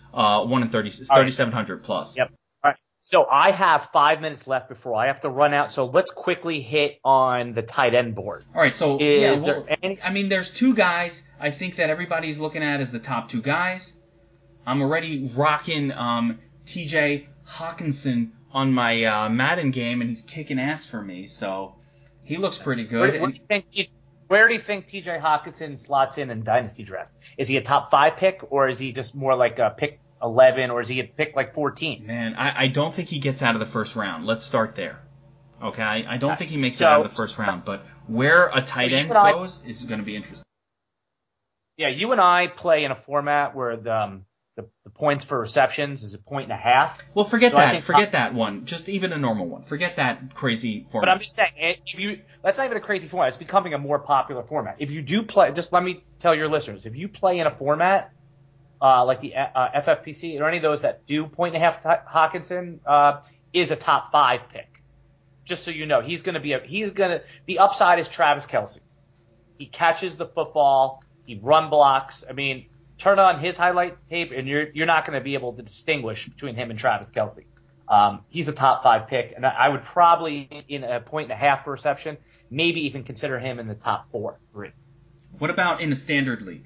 3,700 plus. Yep. All right. So I have 5 minutes left before I have to run out. So let's quickly hit on the tight end board. All right. So there's two guys I think that everybody's looking at as the top two guys. I'm already rocking T.J. Hawkinson on my Madden game, and he's kicking ass for me, so he looks pretty good. Where do you think T.J. Hawkinson slots in Dynasty drafts? Is he a top 5 pick, or is he just more like a pick 11, or is he a pick like 14? Man, I don't think he gets out of the first round. Let's start there. Okay, I don't think he makes it out of the first round, but where a tight end goes is going to be interesting. Yeah, you and I play in a format where the points for receptions is 1.5. Well, forget that. Forget that one. Just even a normal one. Forget that crazy format. But I'm just saying, that's not even a crazy format. It's becoming a more popular format. If you do play, just let me tell your listeners, if you play in a format like the FFPC or any of those that do 1.5, Hawkinson is a top 5 pick. Just so you know, the upside is Travis Kelce. He catches the football. He run blocks. I mean, turn on his highlight tape, and you're not going to be able to distinguish between him and Travis Kelce. He's a top 5 pick, and I would probably, in a 1.5 per reception, maybe even consider him in the top 4. What about in a standard league?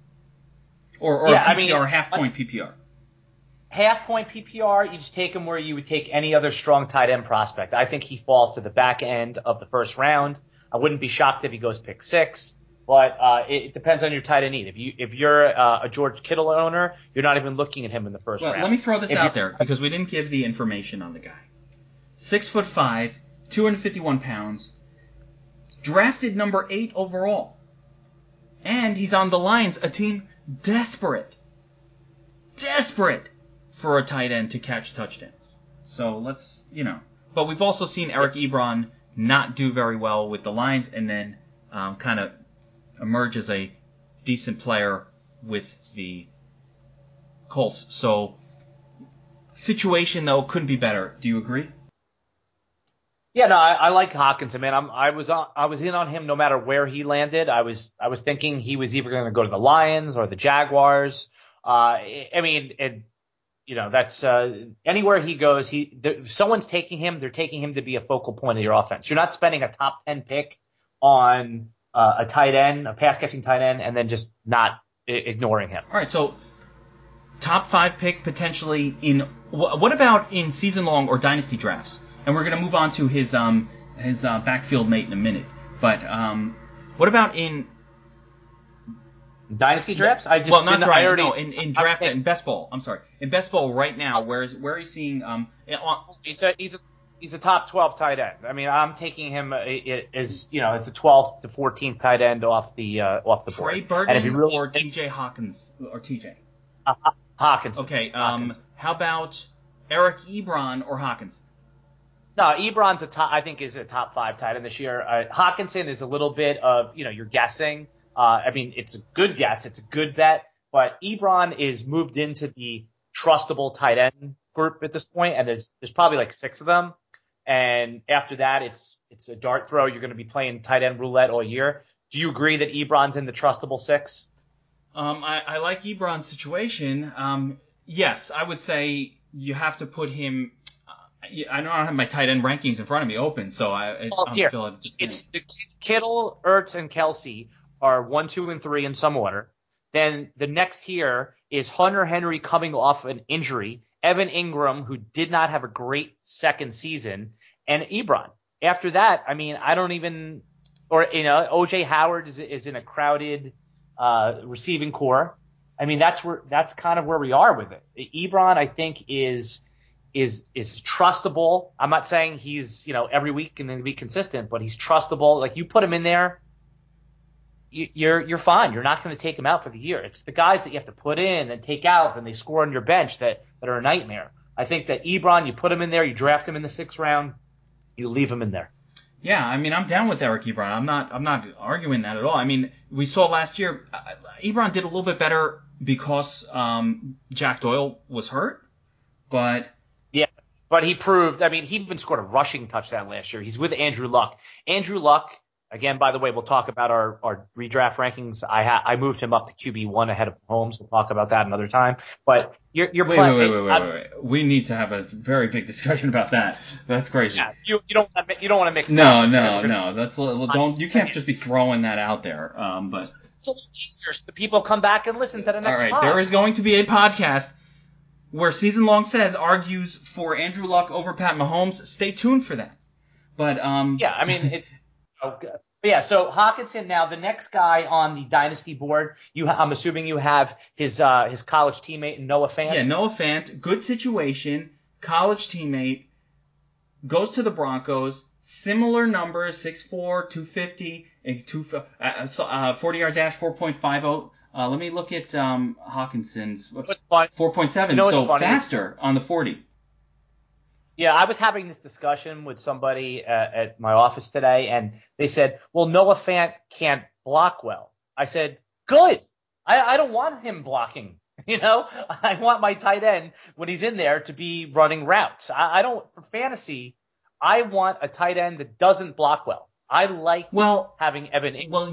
Or a PPR, half-point PPR? Half-point PPR, you just take him where you would take any other strong tight end prospect. I think he falls to the back end of the first round. I wouldn't be shocked if he goes pick 6. But it depends on your tight end need. If you're a George Kittle owner, you're not even looking at him in the first round. Let me throw this out there because we didn't give the information on the guy. 6'5", 251 pounds, drafted number 8 overall, and he's on the Lions, a team desperate for a tight end to catch touchdowns. So let's But we've also seen Eric Ebron not do very well with the Lions, and then kind of emerge as a decent player with the Colts. So, situation though couldn't be better. Do you agree? Yeah, no, I like Hawkinson, man. I was in on him no matter where he landed. I was thinking he was either going to go to the Lions or the Jaguars. That's anywhere he goes. If someone's taking him, they're taking him to be a focal point of your offense. You're not spending a top 10 pick on a tight end, a pass-catching tight end, and then just not ignoring him. All right, so top 5 pick potentially in – what about in season-long or dynasty drafts? And we're going to move on to his backfield mate in a minute. But what about in – dynasty drafts? In draft in best ball. I'm sorry. In best ball right now, where are you seeing He's a top 12 tight end. I mean, I'm taking him as the 12th to 14th tight end off the board. Trey Burton or T.J. Hawkins or T.J. Hawkins. Okay. How about Eric Ebron or Hawkins? No, Ebron's is a top 5 tight end this year. Hawkinson is a little bit of you're guessing. It's a good guess. It's a good bet. But Ebron is moved into the trustable tight end group at this point, and there's probably like 6 of them. And after that, it's a dart throw. You're going to be playing tight end roulette all year. Do you agree that Ebron's in the trustable 6? I like Ebron's situation. Yes, I would say you have to put him. I don't have my tight end rankings in front of me open, so I'm feeling it's Kittle, Ertz, and Kelce are 1, 2, and 3 in some order. Then the next tier is Hunter Henry coming off an injury, Evan Ingram, who did not have a great second season, and Ebron. After that, I don't even – O.J. Howard is in a crowded receiving core. That's kind of where we are with it. Ebron, I think, is is trustable. I'm not saying he's, every week and going to be consistent, but he's trustable. Like, you put him in there, you're fine. You're not going to take him out for the year. It's the guys that you have to put in and take out and they score on your bench that are a nightmare. I think that Ebron, you put him in there, you draft him in the 6th round, you leave him in there. Yeah, I mean, I'm down with Eric Ebron. I'm not arguing that at all. I mean, we saw last year, Ebron did a little bit better because Jack Doyle was hurt, but yeah, but he proved. I mean, he even scored a rushing touchdown last year. He's with Andrew Luck. Andrew Luck, again, by the way, we'll talk about our redraft rankings. I moved him up to QB1 ahead of Mahomes. We'll talk about that another time. But you're playing. Wait. We need to have a very big discussion about that. That's crazy. Yeah, you don't want to mix. No. That's don't. You can't just be throwing that out there. But it's a little teaser so the people come back and listen to the next. All right, pod. There is going to be a podcast where Season Long Says argues for Andrew Luck over Pat Mahomes. Stay tuned for that. But yeah, I mean it's. Oh, good. Yeah, so Hockenson now, the next guy on the dynasty board, I'm assuming you have his college teammate Noah Fant. Yeah, Noah Fant, good situation, college teammate, goes to the Broncos, similar numbers, 6'4", 250, 40-yard dash, 4.50. Let me look at Hawkinson's 4.7, so faster on the 40. Yeah, I was having this discussion with somebody at my office today, and they said, well, Noah Fant can't block well. I said, good. I don't want him blocking. I want my tight end, when he's in there, to be running routes. I don't, for fantasy, I want a tight end that doesn't block well. I like having Evan Ingram.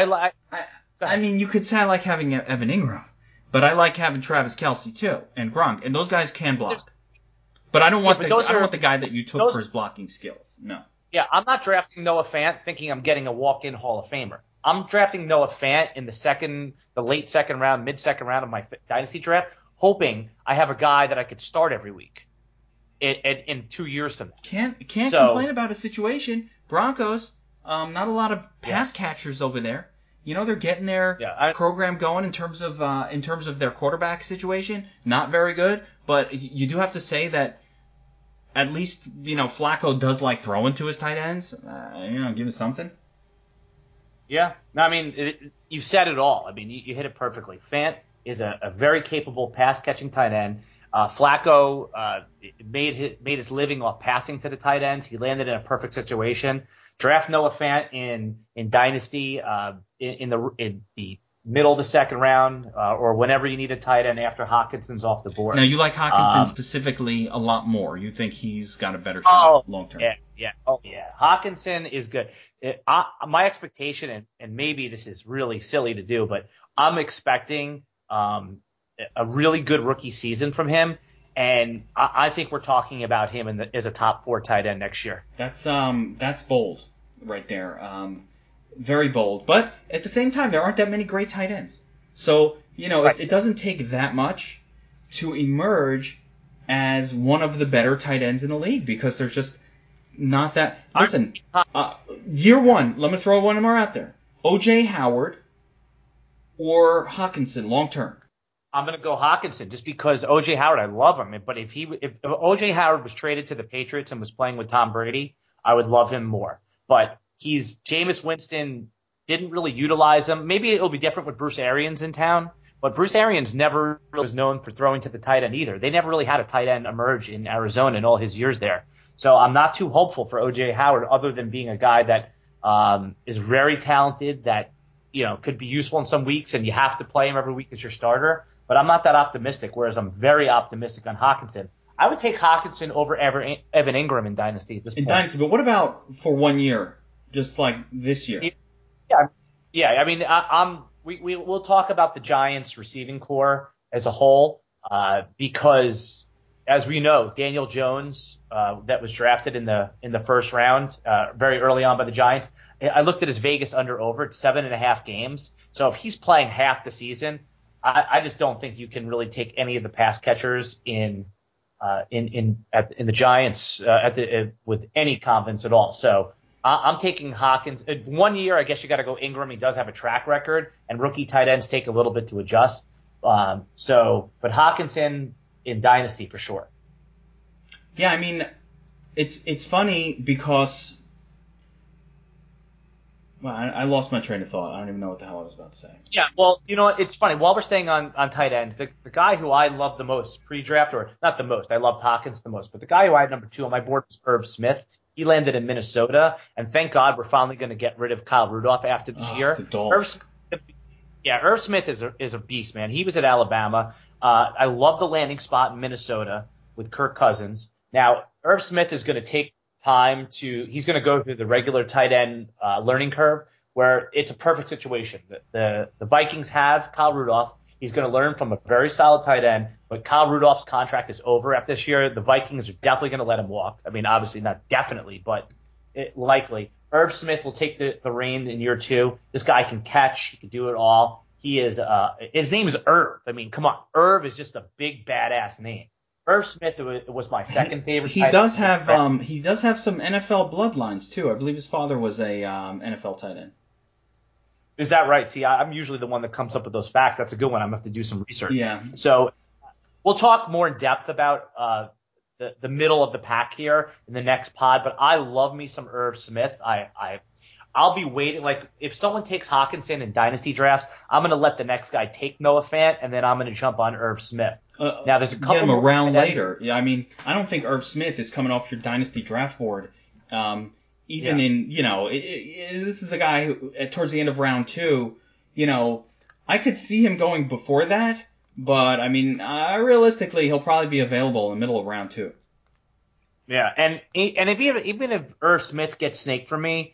I mean, you could say I like having Evan Ingram, but I like having Travis Kelce too, and Gronk, and those guys can block. But I don't want the guy that you took for his blocking skills. No. Yeah, I'm not drafting Noah Fant thinking I'm getting a walk-in Hall of Famer. I'm drafting Noah Fant in the late second round, mid-second round of my dynasty draft, hoping I have a guy that I could start every week in 2 years from now. Can't complain about a situation. Broncos, not a lot of pass catchers over there. They're getting their program going in terms of their quarterback situation. Not very good, but you do have to say that at least Flacco does like throwing to his tight ends. Give us something. Yeah, no, I mean you said it all. I mean you hit it perfectly. Fant is a very capable pass catching tight end. Flacco made his living off passing to the tight ends. He landed in a perfect situation. Draft Noah Fant in Dynasty in the middle of the second round or whenever you need a tight end after Hawkinson's off the board. Now, you like Hawkinson specifically a lot more. You think he's got a better shot long term. Yeah. Oh, yeah. Hawkinson is good. My expectation, and maybe this is really silly to do, but I'm expecting a really good rookie season from him. And I think we're talking about him as a top 4 tight end next year. That's bold right there. Very bold. But at the same time, there aren't that many great tight ends. So, it doesn't take that much to emerge as one of the better tight ends in the league because there's just not that. Listen, year one, let me throw one more out there. O.J. Howard or Hockenson long term. I'm going to go Hockenson just because O.J. Howard, I love him. But if O.J. Howard was traded to the Patriots and was playing with Tom Brady, I would love him more. But Jameis Winston didn't really utilize him. Maybe it'll be different with Bruce Arians in town. But Bruce Arians never was known for throwing to the tight end either. They never really had a tight end emerge in Arizona in all his years there. So I'm not too hopeful for O.J. Howard other than being a guy that is very talented, that could be useful in some weeks, and you have to play him every week as your starter. But I'm not that optimistic, whereas I'm very optimistic on Hockenson. I would take Hockenson over Evan Ingram in Dynasty at this point. In Dynasty, but what about for 1 year, just like this year? Yeah. I mean, we'll talk about the Giants receiving core as a whole because, as we know, Daniel Jones that was drafted in the first round very early on by the Giants. I looked at his Vegas under/over at 7.5 games. So if he's playing half the season, I just don't think you can really take any of the pass catchers in the Giants with any confidence at all. So I'm taking Hawkins. 1 year, I guess you got to go Ingram. He does have a track record, and rookie tight ends take a little bit to adjust. But Hockenson in Dynasty for sure. Yeah, I mean, it's funny because, well, I lost my train of thought. I don't even know what the hell I was about to say. Yeah, well, you know what? It's funny. While we're staying on tight end, the guy who I love the most pre-draft, or not the most, I loved Hawkins the most, but the guy who I had number 2 on my board was Irv Smith. He landed in Minnesota, and thank God we're finally going to get rid of Kyle Rudolph after this Oh, year. the Dolph. Irv Smith is a beast, man. He was at Alabama. I love the landing spot in Minnesota with Kirk Cousins. Now, Irv Smith is going to take time he's going to go through the regular tight end learning curve where it's a perfect situation. The Vikings have Kyle Rudolph. He's going to learn from a very solid tight end, but Kyle Rudolph's contract is over after this year. The Vikings are definitely going to let him walk. I mean, obviously not definitely, but likely. Irv Smith will take the reign in year 2. This guy can catch. He can do it all. He is his name is Irv. I mean, come on. Irv is just a big badass name. Irv Smith was my second favorite. He does have some NFL bloodlines too. I believe his father was a NFL tight end. Is that right? See, I'm usually the one that comes up with those facts. That's a good one. I'm going to have to do some research. Yeah. So we'll talk more in depth about the middle of the pack here in the next pod, but I love me some Irv Smith. I'll be waiting. Like, if someone takes Hawkinson in dynasty drafts, I'm going to let the next guy take Noah Fant, and then I'm going to jump on Irv Smith. Now, there's a couple get him more around later. Yeah, I mean, I don't think Irv Smith is coming off your dynasty draft board. This is a guy who, towards the end of round 2, I could see him going before that, but I mean, realistically, he'll probably be available in the middle of round 2. Yeah, and even if Irv Smith gets snaked for me,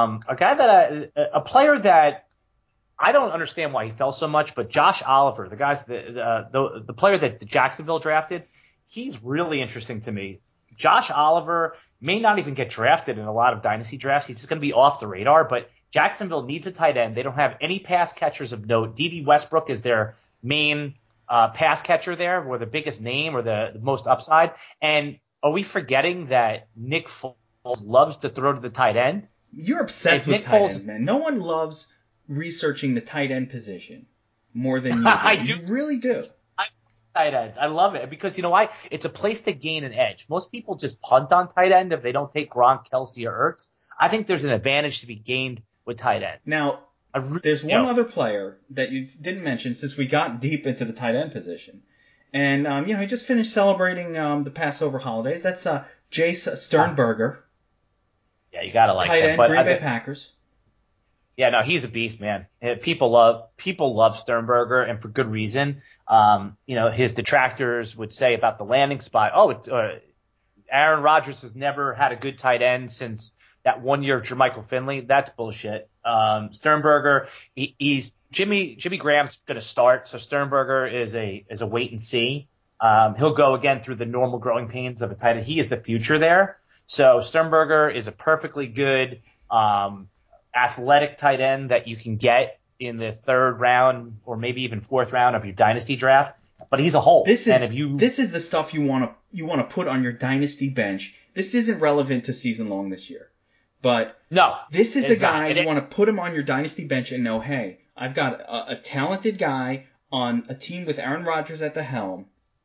a player that I don't understand why he fell so much, but Josh Oliver, the player that Jacksonville drafted, he's really interesting to me. Josh Oliver may not even get drafted in a lot of dynasty drafts. He's just going to be off the radar, but Jacksonville needs a tight end. They don't have any pass catchers of note. D.D. Westbrook is their main pass catcher there, or the biggest name or the most upside. And are we forgetting that Nick Foles loves to throw to the tight end? You're obsessed with tight ends, man. No one loves researching the tight end position more than you do. I do. You really do. Tight ends. I love it because, you know why? It's a place to gain an edge. Most people just punt on tight end if they don't take Gronk, Kelsey, or Ertz. I think there's an advantage to be gained with tight end. Now, there's one other player that you didn't mention since we got deep into the tight end position. And, he just finished celebrating the Passover holidays. That's Jace Sternberger. Yeah, you got to like tight him. end, Green Bay Packers. Yeah, no, he's a beast, man. People love Sternberger, and for good reason. His detractors would say about the landing spot, Aaron Rodgers has never had a good tight end since that 1 year of Jermichael Finley. That's bullshit. Sternberger, Jimmy Graham's going to start, so Sternberger is a wait and see. He'll go again through the normal growing pains of a tight end. He is the future there. So Sternberger is a perfectly good athletic tight end that you can get in the 3rd round or maybe even 4th round of your dynasty draft. But he's a hole. This is the stuff you want to put on your dynasty bench. This isn't relevant to season long this year, but no, this is the guy you want to put him on your dynasty bench and know, hey, I've got a talented guy on a team with Aaron Rodgers at the helm,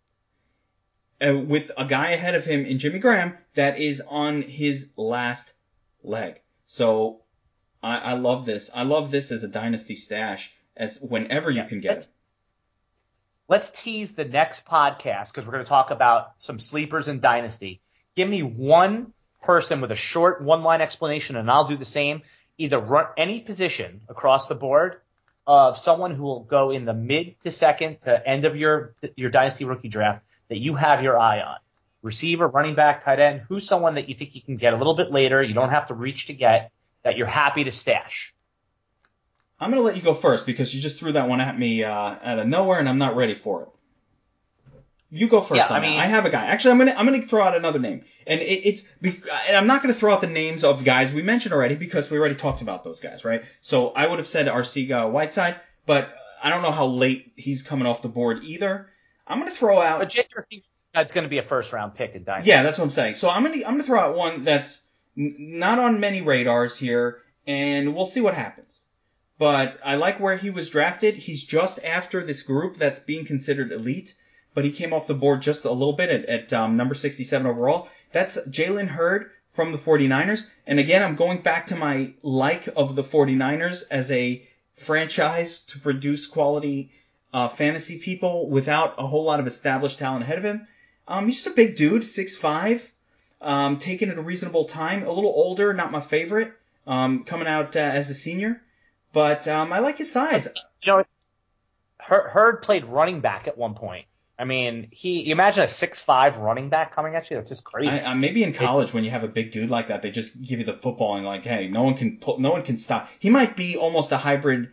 with a guy ahead of him in Jimmy Graham that is on his last leg. So I love this. I love this as a dynasty stash as whenever you can get it. Let's tease the next podcast because we're going to talk about some sleepers in dynasty. Give me one person with a short one-line explanation, and I'll do the same. Either run any position across the board of someone who will go in the mid to second to end of your dynasty rookie draft that you have your eye on. Receiver, running back, tight end. Who's someone that you think you can get a little bit later, you don't have to reach to get, that you're happy to stash? I'm going to let you go first because you just threw that one at me out of nowhere, and I'm not ready for it. You go first. I have a guy. Actually, I'm going to throw out another name, and and I'm not going to throw out the names of guys we mentioned already because we already talked about those guys, right? So I would have said Arcega-Whiteside, but I don't know how late he's coming off the board either. I'm going to throw out. But that's going to be a first-round pick in dynasty. Yeah, that's what I'm saying. So I'm going to throw out one that's not on many radars here, and we'll see what happens. But I like where he was drafted. He's just after this group that's being considered elite. but he came off the board just a little bit at number 67 overall. That's Jalen Hurd from the 49ers. And again, I'm going back to my like of the 49ers as a franchise to produce quality fantasy people without a whole lot of established talent ahead of him. He's just a big dude, 6'5", taken at a reasonable time, a little older, not my favorite, coming out as a senior. But I like his size. Hurd played running back at one point. I mean, you imagine a 6'5" running back coming at you. That's just crazy. Maybe in college when you have a big dude like that, they just give you the football and like, hey, no one can stop. He might be almost a hybrid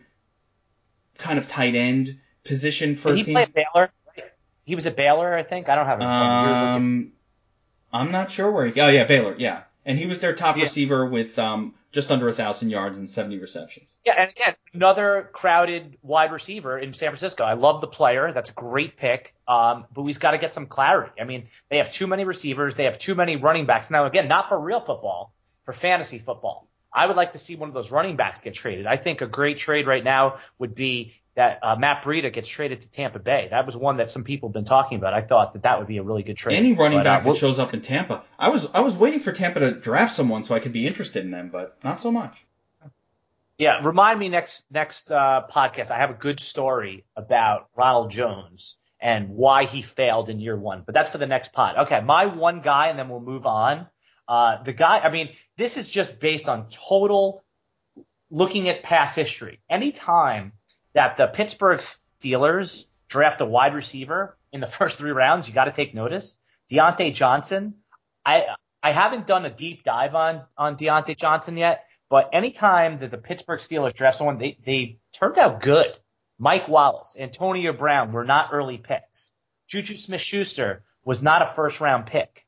kind of tight end position for a team. He played Baylor. Right? He was at Baylor, I think. I don't have it in front of me. I'm not sure where oh yeah, Baylor, yeah. And he was their top receiver with just under 1,000 yards and 70 receptions. Yeah, and again, another crowded wide receiver in San Francisco. I love the player. That's a great pick. But he's got to get some clarity. I mean, they have too many receivers. They have too many running backs. Now, again, not for real football, for fantasy football. I would like to see one of those running backs get traded. I think a great trade right now would be that Matt Breida gets traded to Tampa Bay. That was one that some people have been talking about. I thought that would be a really good trade. Any running back that shows up in Tampa. I was waiting for Tampa to draft someone so I could be interested in them, but not so much. Yeah, remind me next podcast. I have a good story about Ronald Jones and why he failed in year one, but that's for the next pod. Okay, my one guy, and then we'll move on. The guy, I mean, this is just based on total looking at past history. Anytime that the Pittsburgh Steelers draft a wide receiver in the first 3 rounds, you got to take notice. Deontay Johnson. I haven't done a deep dive on Deontay Johnson yet, but anytime that the Pittsburgh Steelers draft someone, they turned out good. Mike Wallace, Antonio Brown were not early picks. Juju Smith-Schuster was not a first-round pick.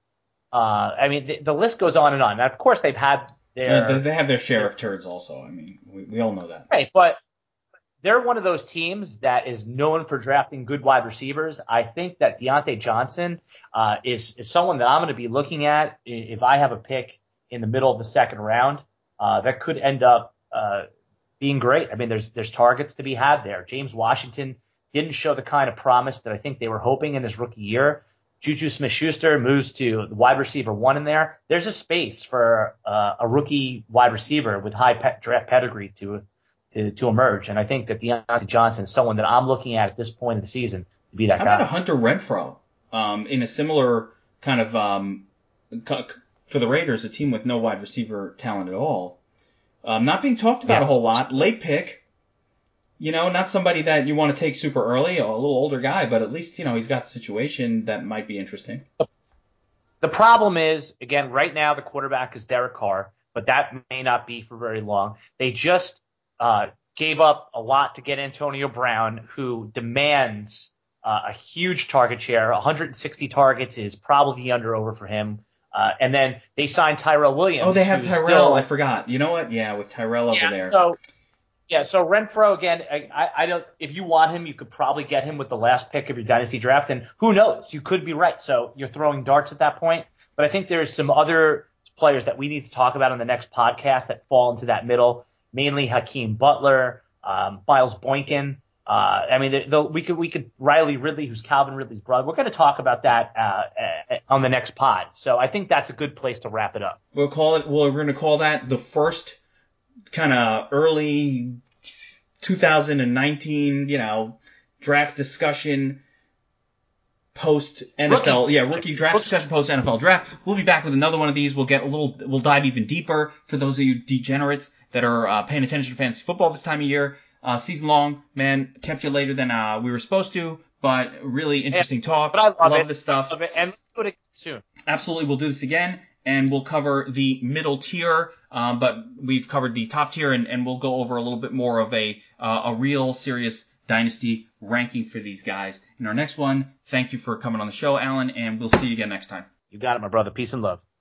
I mean, the list goes on and on. Now, of course, they've had they have their share of turds also. I mean, we all know that. Right, but they're one of those teams that is known for drafting good wide receivers. I think that Deontay Johnson is someone that I'm going to be looking at if I have a pick in the middle of the second round. That could end up being great. I mean, there's targets to be had there. James Washington didn't show the kind of promise that I think they were hoping in his rookie year. Juju Smith-Schuster moves to the wide receiver 1 in there. There's a space for a rookie wide receiver with high draft pedigree to emerge. And I think that Deontay Johnson is someone that I'm looking at this point of the season to be that guy. How about a Hunter Renfrow in a similar kind of for the Raiders, a team with no wide receiver talent at all. Not being talked about a whole lot. Late pick. You know, not somebody that you want to take super early, or a little older guy, but at least, you know, he's got a situation that might be interesting. The problem is, again, right now the quarterback is Derek Carr, but that may not be for very long. They just gave up a lot to get Antonio Brown, who demands a huge target share. 160 targets is probably under over for him. And then they signed Tyrell Williams. Oh, they have Tyrell. I forgot. You know what? Yeah, with Tyrell over there. So Renfrow, again, I don't. If you want him, you could probably get him with the last pick of your dynasty draft, and who knows? You could be right. So you're throwing darts at that point. But I think there's some other players that we need to talk about on the next podcast that fall into that middle, mainly Hakeem Butler, Miles Boykin. I mean, we could Riley Ridley, who's Calvin Ridley's brother. We're going to talk about that on the next pod. So I think that's a good place to wrap it up. We're going to call that the first kind of early 2019, you know, draft discussion post NFL, rookie draft discussion post NFL draft. We'll be back with another one of these. We'll dive even deeper for those of you degenerates that are paying attention to fantasy football this time of year. Season long, man, kept you later than we were supposed to, but really interesting talk. But I love this stuff. And let's do it soon. Absolutely, we'll do this again. And we'll cover the middle tier, but we've covered the top tier, and we'll go over a little bit more of a real serious dynasty ranking for these guys in our next one. Thank you for coming on the show, Alan, and we'll see you again next time. You got it, my brother. Peace and love.